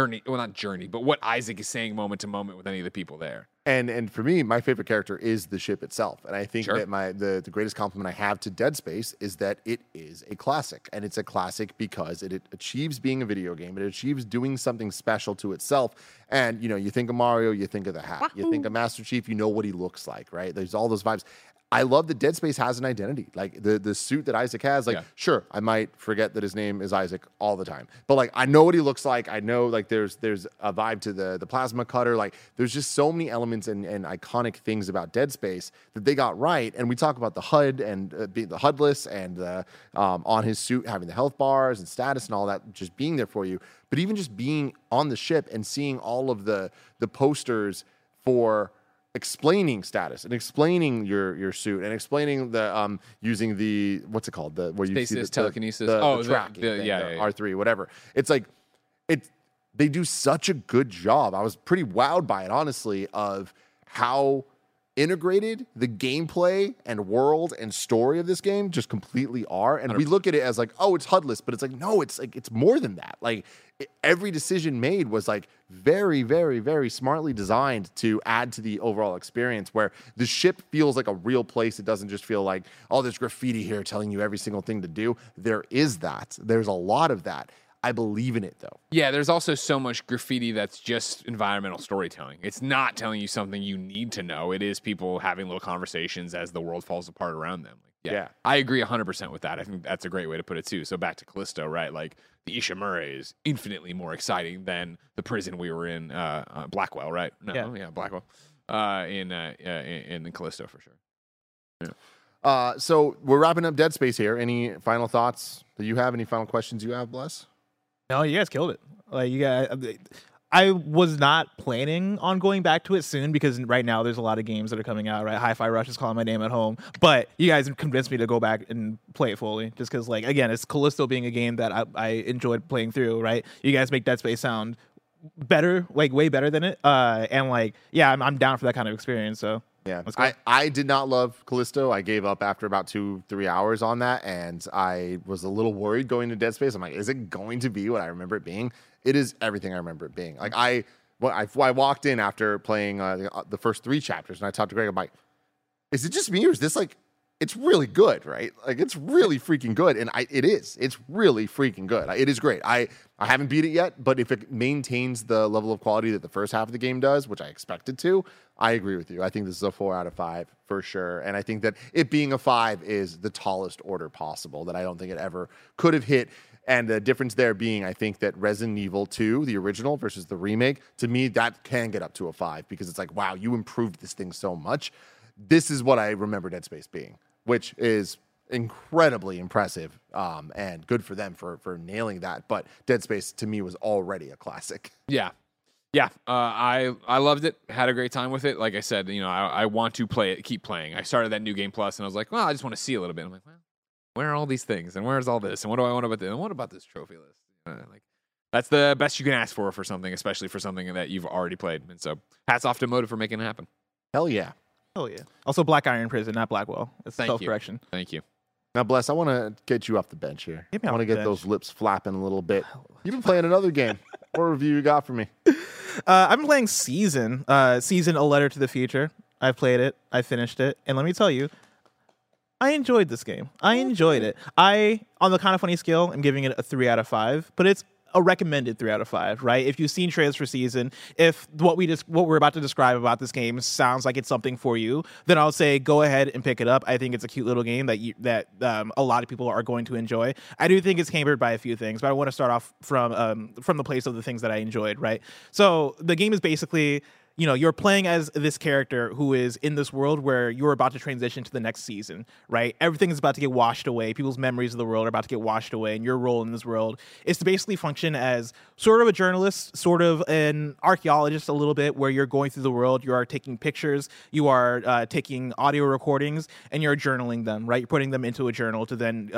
what Isaac is saying moment to moment with any of the people there. And for me, my favorite character is the ship itself. And I think that the greatest compliment I have to Dead Space is that it is a classic. And it's a classic because it achieves being a video game. It achieves doing something special to itself. And, you think of Mario, you think of the hat. You think of Master Chief, you know what he looks like, right? There's all those vibes. I love that Dead Space has an identity. Like the suit that Isaac has, sure, I might forget that his name is Isaac all the time. But like, I know what he looks like. I know like there's a vibe to the plasma cutter. Like, there's just so many elements and iconic things about Dead Space that they got right. And we talk about the HUD and being the HUDless and the on his suit having the health bars and status and all that just being there for you. But even just being on the ship and seeing all of the posters for explaining status and explaining your suit and explaining the using the what's it called, the where you Stasis, see the telekinesis, the tracking thing, R3 whatever. It's like they do such a good job. I was pretty wowed by it, honestly, of how integrated the gameplay and world and story of this game just completely are. And 100%. We look at it as like, oh, it's HUDless, but it's like, no, it's more than that. Like, every decision made was like very, very, very smartly designed to add to the overall experience, where the ship feels like a real place. It doesn't just feel like, oh, there's graffiti here telling you every single thing to do. There is that. There's a lot of that. I believe in it, though. Yeah, there's also so much graffiti that's just environmental storytelling. It's not telling you something you need to know. It is people having little conversations as the world falls apart around them. I agree 100% with that. I think that's a great way to put it, too. So back to Callisto, right? Like, the Ishimura is infinitely more exciting than the prison we were in, Blackwell, right? Blackwell. In Callisto, for sure. Yeah. So we're wrapping up Dead Space here. Any final thoughts that you have? Any final questions you have, Bless? No, you guys killed it. Like, you guys, I was not planning on going back to it soon because right now there's a lot of games that are coming out, right? Hi-Fi Rush is calling my name at home. But you guys convinced me to go back and play it fully just because, like, again, it's Callisto being a game that I enjoyed playing through, right? You guys make Dead Space sound better, like way better than it. And, like, yeah, I'm down for that kind of experience, so. Yeah, I did not love Callisto. I gave up after about 2-3 hours on that, and I was a little worried going to Dead Space. I'm like, is it going to be what I remember it being? It is everything I remember it being. Like, I walked in after playing the first 3 chapters, and I talked to Greg. I'm like, is it just me, or is this like it's really good, right? Like it's really freaking good, and it is. It's really freaking good. It is great. I haven't beat it yet, but if it maintains the level of quality that the first half of the game does, which I expect it to, I agree with you. I think this is a 4 out of 5 for sure, and I think that it being a 5 is the tallest order possible that I don't think it ever could have hit. And the difference there being, I think that Resident Evil 2, the original versus the remake, to me, that can get up to a 5 because it's like, wow, you improved this thing so much. This is what I remember Dead Space being, which is incredibly impressive and good for them for nailing that. But Dead Space, to me, was already a classic. Yeah. Yeah, I loved it. Had a great time with it. Like I said, I want to play it, keep playing. I started that New Game Plus, and I was like, well, I just want to see a little bit. I'm like, well, where are all these things, and where's all this, and what do I want about this, and what about this trophy list? Like, that's the best you can ask for something, especially for something that you've already played. And so, hats off to Motive for making it happen. Hell yeah. Oh yeah. Also, Black Iron Prison, not Blackwell. It's self-correction. Thank you. Now, Bless, I want to get you off the bench here. I want to get those lips flapping a little bit. You've been playing another game. What review you got for me? I've been playing Season. Season: A Letter to the Future. I played it. I finished it. And let me tell you, I enjoyed this game. I enjoyed it. On the Kind of Funny scale, I'm giving it a 3 out of 5, but it's a recommended 3 out of 5, right? If you've seen trailers for Season, if what we're about to describe about this game sounds like it's something for you, then I'll say go ahead and pick it up. I think it's a cute little game that a lot of people are going to enjoy. I do think it's hampered by a few things, but I want to start off from the place of the things that I enjoyed, right? So the game is basically, you're playing as this character who is in this world where you're about to transition to the next season, right? Everything is about to get washed away. People's memories of the world are about to get washed away, and your role in this world is to basically function as sort of a journalist, sort of an archaeologist a little bit, where you're going through the world, you are taking pictures, you are taking audio recordings, and you're journaling them, right? You're putting them into a journal to then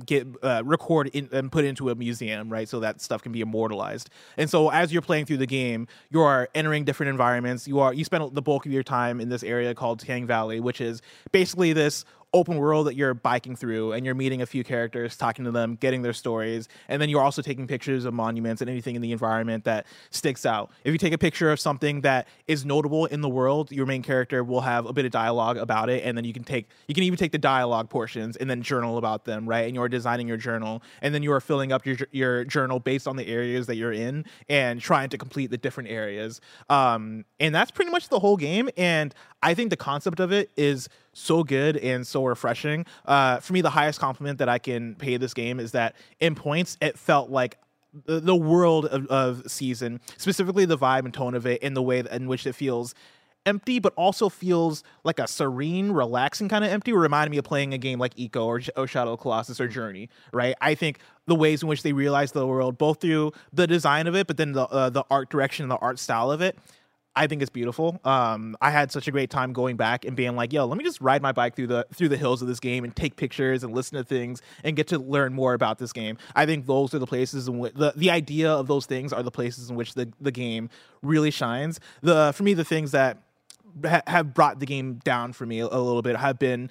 record and put into a museum, right? So that stuff can be immortalized. And so as you're playing through the game, you are entering different environments. You spend the bulk of your time in this area called Tang Valley, which is basically this open world that you're biking through, and you're meeting a few characters, talking to them, getting their stories, and then you're also taking pictures of monuments and anything in the environment that sticks out. If you take a picture of something that is notable in the world, your main character will have a bit of dialogue about it, and then you can even take the dialogue portions and then journal about them, right? And you're designing your journal, and then you are filling up your journal based on the areas that you're in and trying to complete the different areas. And that's pretty much the whole game, and I think the concept of it is so good and so refreshing. For me, the highest compliment that I can pay this game is that in points, it felt like the world of Season, specifically the vibe and tone of it, and the way in which it feels empty, but also feels like a serene, relaxing kind of empty. It reminded me of playing a game like Eco or Shadow of the Colossus or Journey, right? I think the ways in which they realize the world, both through the design of it, but then the art direction and the art style of it, I think it's beautiful. I had such a great time going back and being like, yo, let me just ride my bike through the hills of this game and take pictures and listen to things and get to learn more about this game. I think those are the places in which the idea of those things are the places in which the game really shines. For me, the things that have brought the game down for me a little bit have been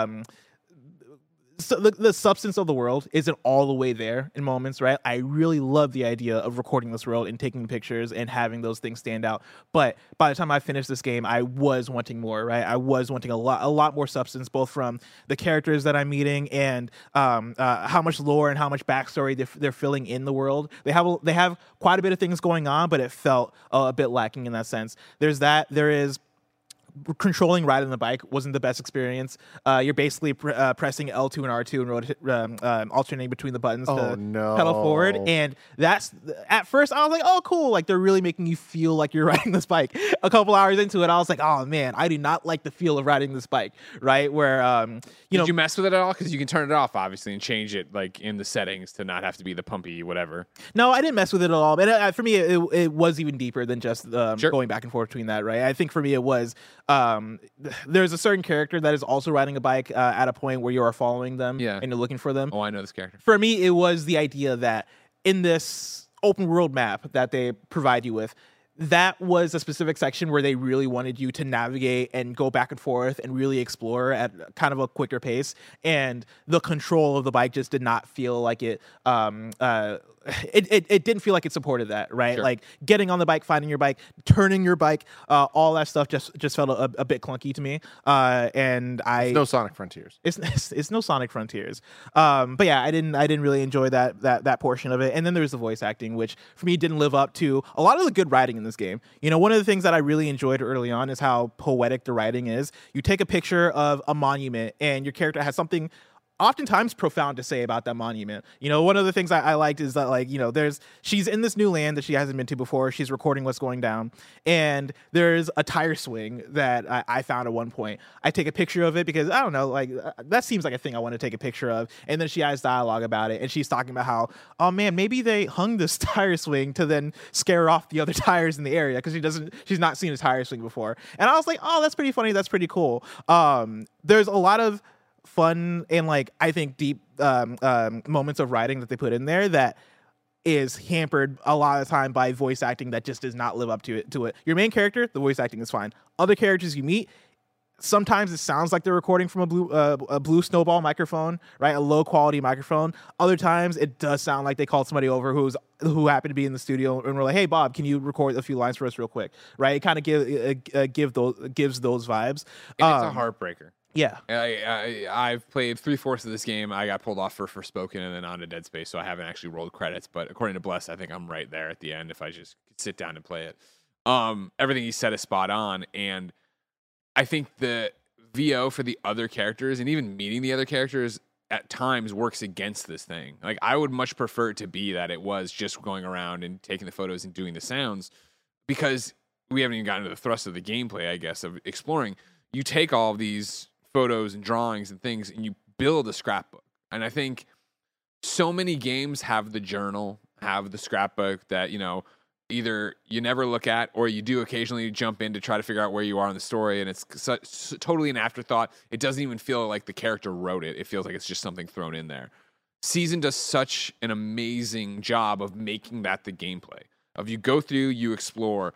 so the substance of the world isn't all the way there in moments, right? I really love the idea of recording this world and taking pictures and having those things stand out. But by the time I finished this game, I was wanting more, right? I was wanting a lot more substance, both from the characters that I'm meeting and how much lore and how much backstory they're filling in the world. They have quite a bit of things going on, but it felt a bit lacking in that sense. There's that. There is controlling riding the bike wasn't the best experience. You're basically pressing L2 and R2 and alternating between the buttons to pedal forward. And that's, at first I was like, oh, cool. Like they're really making you feel like you're riding this bike. A couple hours into it, I was like, oh man, I do not like the feel of riding this bike, right? Where, Did you mess with it at all? Because you can turn it off, obviously, and change it like in the settings to not have to be the pumpy whatever. No, I didn't mess with it at all. But for me, it was even deeper than just going back and forth between that, right? I think for me, it was, there's a certain character that is also riding a bike at a point where you are following them and you're looking for them. Oh, I know this character. For me, it was the idea that in this open world map that they provide you with, that was a specific section where they really wanted you to navigate and go back and forth and really explore at kind of a quicker pace. And the control of the bike just did not feel like it it didn't feel like it supported that, right? Sure. Like getting on the bike, finding your bike, turning your bike, all that stuff just felt a bit clunky to me. And No Sonic Frontiers. it's no Sonic Frontiers. But yeah, I didn't really enjoy that portion of it. And then there was the voice acting, which for me didn't live up to a lot of the good writing in this game. You know, one of the things that I really enjoyed early on is how poetic the writing is. You take a picture of a monument and your character has something oftentimes profound to say about that monument. You know, one of the things I liked is that, like, you know, she's in this new land that she hasn't been to before. She's recording what's going down, and there's a tire swing that I found at one point. I take a picture of it because I don't know, like that seems like a thing I want to take a picture of. And then she has dialogue about it, and she's talking about how, oh man, maybe they hung this tire swing to then scare off the other tires in the area because she's not seen a tire swing before. And I was like, oh, that's pretty funny. That's pretty cool. There's a lot of fun and, like, I think deep moments of writing that they put in there that is hampered a lot of the time by voice acting that just does not live up to it. Your main character, the voice acting is fine. Other characters you meet, sometimes it sounds like they're recording from a blue snowball microphone, right? A low quality microphone. Other times it does sound like they called somebody over who happened to be in the studio and were like, "Hey Bob, can you record a few lines for us real quick?" Right? It kind of gives those vibes. And it's a heartbreaker. Yeah. I've played 3/4 of this game. I got pulled off for Forspoken and then on to Dead Space, so I haven't actually rolled credits. But according to Bless, I think I'm right there at the end if I just sit down and play it. Everything he said is spot on, and I think the VO for the other characters and even meeting the other characters at times works against this thing. Like, I would much prefer it to be that it was just going around and taking the photos and doing the sounds, because we haven't even gotten to the thrust of the gameplay, I guess, of exploring. You take all of these photos and drawings and things and you build a scrapbook. And I think so many games have the journal, have the scrapbook that, you know, either you never look at or you do occasionally jump in to try to figure out where you are in the story, and it's totally an afterthought. It doesn't even feel like the character wrote it. It feels like it's just something thrown in there. Season does such an amazing job of making that the gameplay. Of you go through, you explore.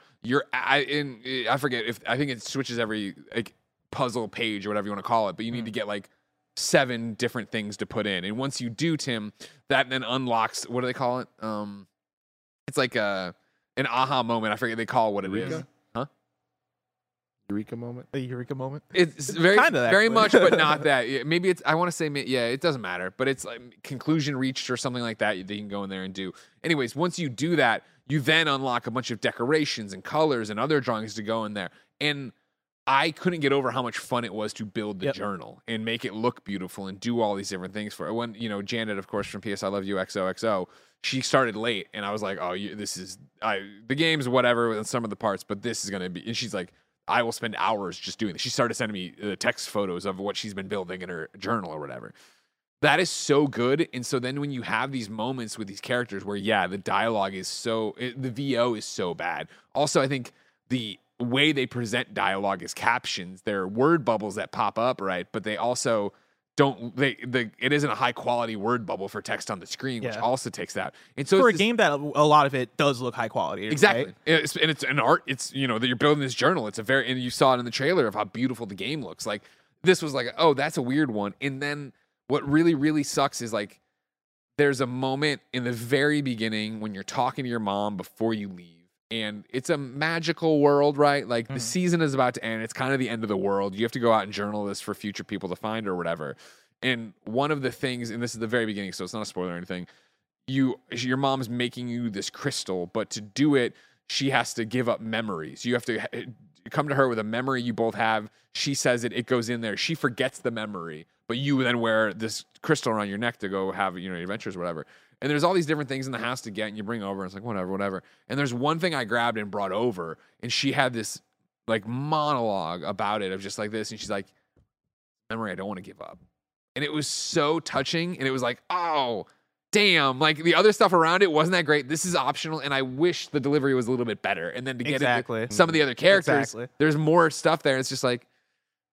I forget if I think it switches every puzzle page or whatever you want to call it, but you need to get like 7 different things to put in, and once you do, Tim, that then unlocks, what do they call it? It's like an aha moment. I forget they call it what it is. Huh? Eureka moment. A eureka moment. It's very kinda, very actually. much, but not that. Maybe it's. I want to say, yeah, it doesn't matter, but it's like conclusion reached or something like that. They can go in there and do. Anyways, once you do that, you then unlock a bunch of decorations and colors and other drawings to go in there, and I couldn't get over how much fun it was to build the journal and make it look beautiful and do all these different things for it. When, you know, Janet, of course, from PS I Love You XOXO, she started late, and I was like, oh, the game's whatever with some of the parts, but this is going to be, and she's like, I will spend hours just doing this. She started sending me text photos of what she's been building in her journal or whatever. That is so good. And so then when you have these moments with these characters where, the dialogue is the VO is so bad. Also, I think the way they present dialogue is captions. There are word bubbles that pop up, right? But they also it isn't a high quality word bubble for text on the screen, which also takes that. And so for a game that a lot of it does look high quality, exactly. Right? And it's an art. It's, you know, that you're building this journal. It's and you saw it in the trailer of how beautiful the game looks. Like, this was like, oh, that's a weird one. And then what really, really sucks is, like, there's a moment in the very beginning when you're talking to your mom before you leave. And it's a magical world, right? Like, the season is about to end. It's kind of the end of the world. You have to go out and journal this for future people to find or whatever. And one of the things, and this is the very beginning, so it's not a spoiler or anything, your mom's making you this crystal, but to do it, she has to give up memories. You have to come to her with a memory you both have. She says it goes in there. She forgets the memory, but you then wear this crystal around your neck to go have, you know, your adventures or whatever. And there's all these different things in the house to get, and you bring over, and it's like, whatever. And there's one thing I grabbed and brought over, and she had this, like, monologue about it of just like this, and she's like, memory I don't want to give up. And it was so touching, and it was like, oh, damn. Like, the other stuff around it wasn't that great. This is optional, and I wish the delivery was a little bit better. And then to get into some of the other characters, there's more stuff there. It's just like,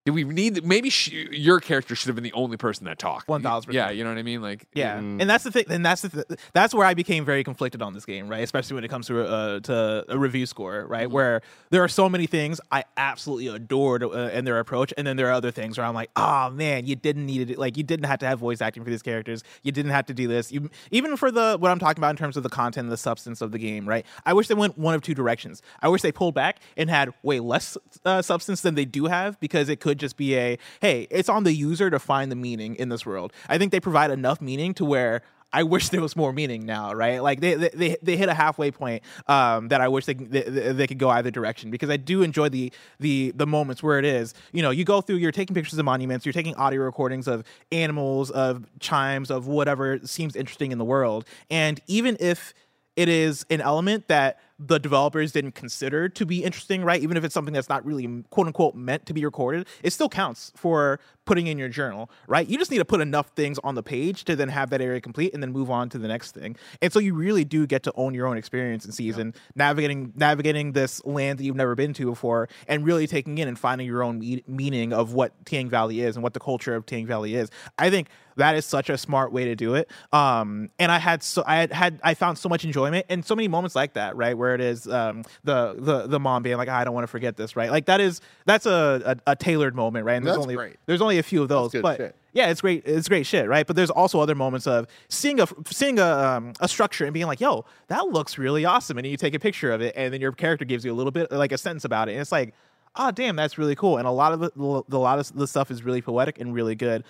Did we need maybe your character should have been the only person that talked? 1000%. Yeah, you know what I mean. Like, Yeah, and that's the thing. And that's where I became very conflicted on this game, right? Especially when it comes to a review score, right? Where there are so many things I absolutely adored in their approach, and then there are other things where I'm like, oh man, you didn't need it. Like, you didn't have to have voice acting for these characters. You didn't have to do this. Even for what I'm talking about in terms of the content and the substance of the game, right? I wish they went one of two directions. I wish they pulled back and had way less substance than they do have, because it could just be hey, it's on the user to find the meaning in this world. I think they provide enough meaning to where I wish there was more meaning now, right? Like they hit a halfway point that I wish they could go either direction, because I do enjoy the moments where it is, you go through, you're taking pictures of monuments, you're taking audio recordings of animals, of chimes, of whatever seems interesting in the world, and even if it is an element that the developers didn't consider to be interesting, right? Even if it's something that's not really quote unquote meant to be recorded, it still counts for putting in your journal, right? You just need to put enough things on the page to then have that area complete and then move on to the next thing. And so you really do get to own your own experience in Season, navigating this land that you've never been to before, and really taking in and finding your own meaning of what Tiang Valley is and what the culture of Tiang Valley is. I think that is such a smart way to do it. And I found so much enjoyment and so many moments like that, right? Where it is the mom being like, I don't want to forget this, right? Like that's a tailored moment, right? And Great. There's only a few of those, but shit. yeah, it's great. It's great shit, right? But there's also other moments of seeing a structure and being like, yo, that looks really awesome, and you take a picture of it, and then your character gives you a little bit, like a sentence about it, and it's like, oh damn, that's really cool. And a lot of the stuff is really poetic and really good.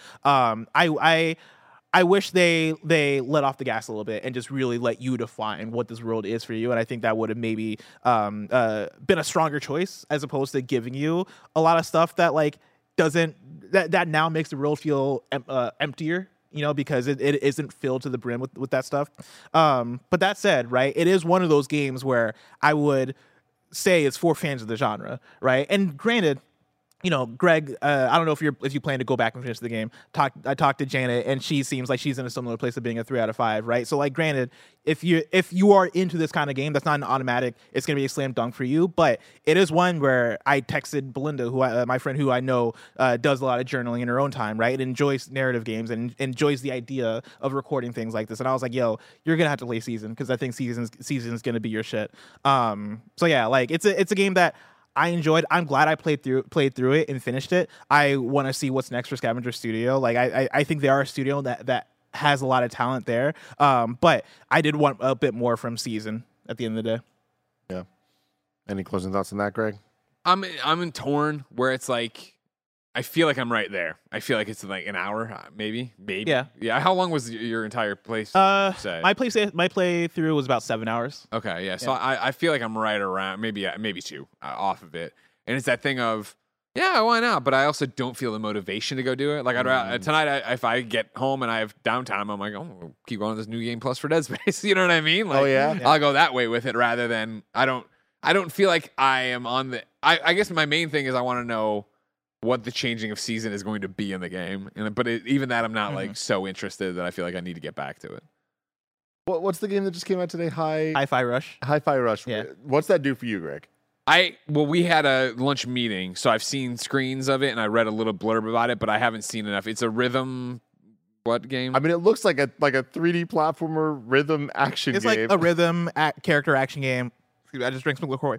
I wish they let off the gas a little bit and just really let you define what this world is for you. And I think that would have maybe been a stronger choice, as opposed to giving you a lot of stuff that like that now makes the world feel emptier, because it isn't filled to the brim with that stuff. But that said, right, it is one of those games where I would say it's for fans of the genre, right? And granted, Greg, I don't know if you plan to go back and finish the game. I talked to Janet, and she seems like she's in a similar place of being a 3 out of 5, right? So, like, granted, if you are into this kind of game, that's not an automatic. It's gonna be a slam dunk for you, but it is one where I texted Belinda, my friend who I know does a lot of journaling in her own time, right? And enjoys narrative games and enjoys the idea of recording things like this. And I was like, yo, you're gonna have to play Season, because I think Season's gonna be your shit. So yeah, like it's a game that I enjoyed. I'm glad I played through it and finished it. I want to see what's next for Scavenger Studio. Like I think they are a studio that has a lot of talent there. But I did want a bit more from Season at the end of the day. Yeah. Any closing thoughts on that, Greg? I'm in torn where it's like, I feel like I'm right there. I feel like it's like an hour, maybe. Yeah. How long was your entire place? Say? My playthrough was about 7 hours. Okay, yeah. So I feel like I'm right around maybe 2 off of it, and it's that thing of why not? But I also don't feel the motivation to go do it. Like tonight, if I get home and I have downtime, I'm like, I'll keep going to this New Game Plus for Dead Space. You know what I mean? Like, I'll go that way with it rather than I don't feel like I am on the. I guess my main thing is I want to know what the changing of Season is going to be in the game. But even that, I'm not like so interested that I feel like I need to get back to it. What's the game that just came out today? Hi-Fi Rush. Hi-Fi Rush. Yeah. What's that do for you, Greg? We had a lunch meeting, so I've seen screens of it and I read a little blurb about it, but I haven't seen enough. It's a rhythm game? I mean, it looks like a 3D platformer rhythm action game. It's like a rhythm character action game. I just drank some LaCroix.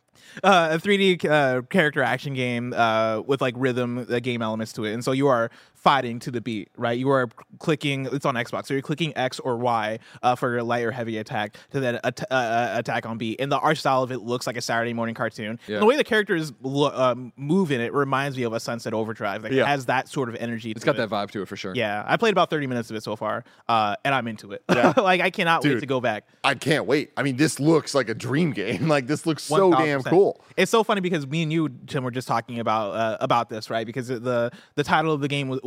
A 3D character action game with like rhythm game elements to it, and so you are fighting to the beat, right? You are clicking. It's on Xbox, so you're clicking X or Y for your light or heavy attack to then attack on beat. And the art style of it looks like a Saturday morning cartoon. Yeah. And the way the characters move in it reminds me of a Sunset Overdrive. Like, it has that sort of energy. It's got that vibe to it for sure. Yeah, I played about 30 minutes of it so far, and I'm into it. Yeah. Like, I cannot wait to go back. I can't wait. I mean, this looks like a dream game. Like, this looks so 1000%. Damn cool. It's so funny because me and you, Tim, were just talking about this, right? Because the title of the game was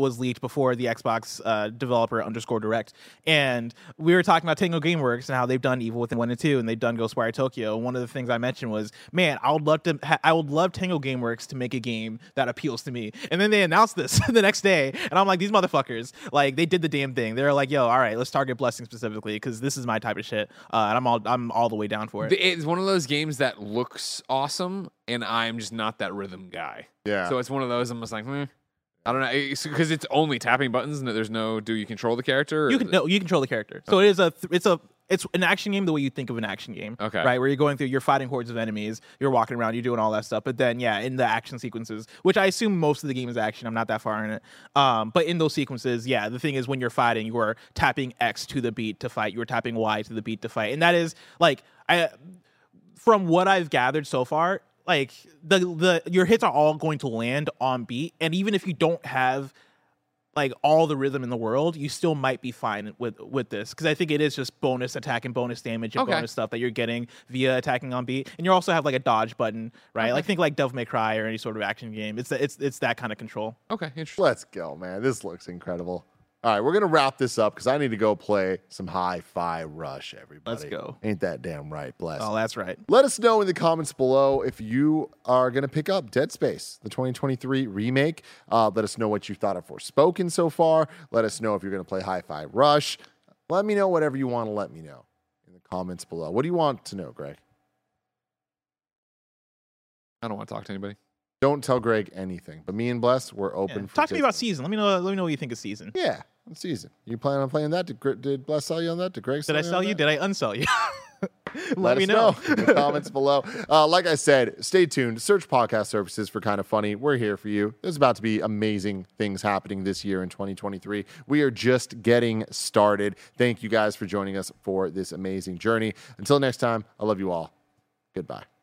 was leaked before the Xbox developer _direct, and we were talking about Tango Gameworks and how they've done Evil Within 1 and 2, and they've done Ghostwire Tokyo. One of the things I mentioned was, man, I would love Tango Gameworks to make a game that appeals to me. And then they announced this the next day, and I'm like, these motherfuckers, like, they did the damn thing. They're like, yo, all right, let's target Blessing specifically because this is my type of shit, and I'm all the way down for it. It's one of those games that looks awesome, and I'm just not that rhythm guy. Yeah. So it's one of those. I'm just like, I don't know, because it's only tapping buttons and there's no. Do you control the character? You control the character. So it's an action game the way you think of an action game. Okay. Right, where you're going through, you're fighting hordes of enemies, you're walking around, you're doing all that stuff. But then, yeah, in the action sequences, which I assume most of the game is action, I'm not that far in it. But in those sequences, yeah, the thing is when you're fighting, you are tapping X to the beat to fight. You are tapping Y to the beat to fight, and that is like from what I've gathered so far, like your hits are all going to land on beat, and even if you don't have like all the rhythm in the world, you still might be fine with this, because I think it is just bonus attack and bonus damage and bonus stuff that you're getting via attacking on beat, and you also have like a dodge button, right? Like think like Devil May Cry or any sort of action game. It's that kind of control. Okay, interesting. Let's go, man. This looks incredible. All right, we're going to wrap this up because I need to go play some Hi-Fi Rush, everybody. Let's go. Ain't that damn right, Bless. Oh, that's right. Let us know in the comments below if you are going to pick up Dead Space, the 2023 remake. Let us know what you thought of Forspoken so far. Let us know if you're going to play Hi-Fi Rush. Let me know whatever you want to let me know in the comments below. What do you want to know, Greg? I don't want to talk to anybody. Don't tell Greg anything. But me and Bless, we're open for Talk to me about business. Season. Let me know what you think of Season. Yeah, Season. You plan on playing that? Did Bless sell you on that? Did Greg Did I sell you? Did I unsell you? Let me us know. in the comments below. Like I said, stay tuned. Search podcast services for Kind of Funny. We're here for you. There's about to be amazing things happening this year in 2023. We are just getting started. Thank you guys for joining us for this amazing journey. Until next time, I love you all. Goodbye.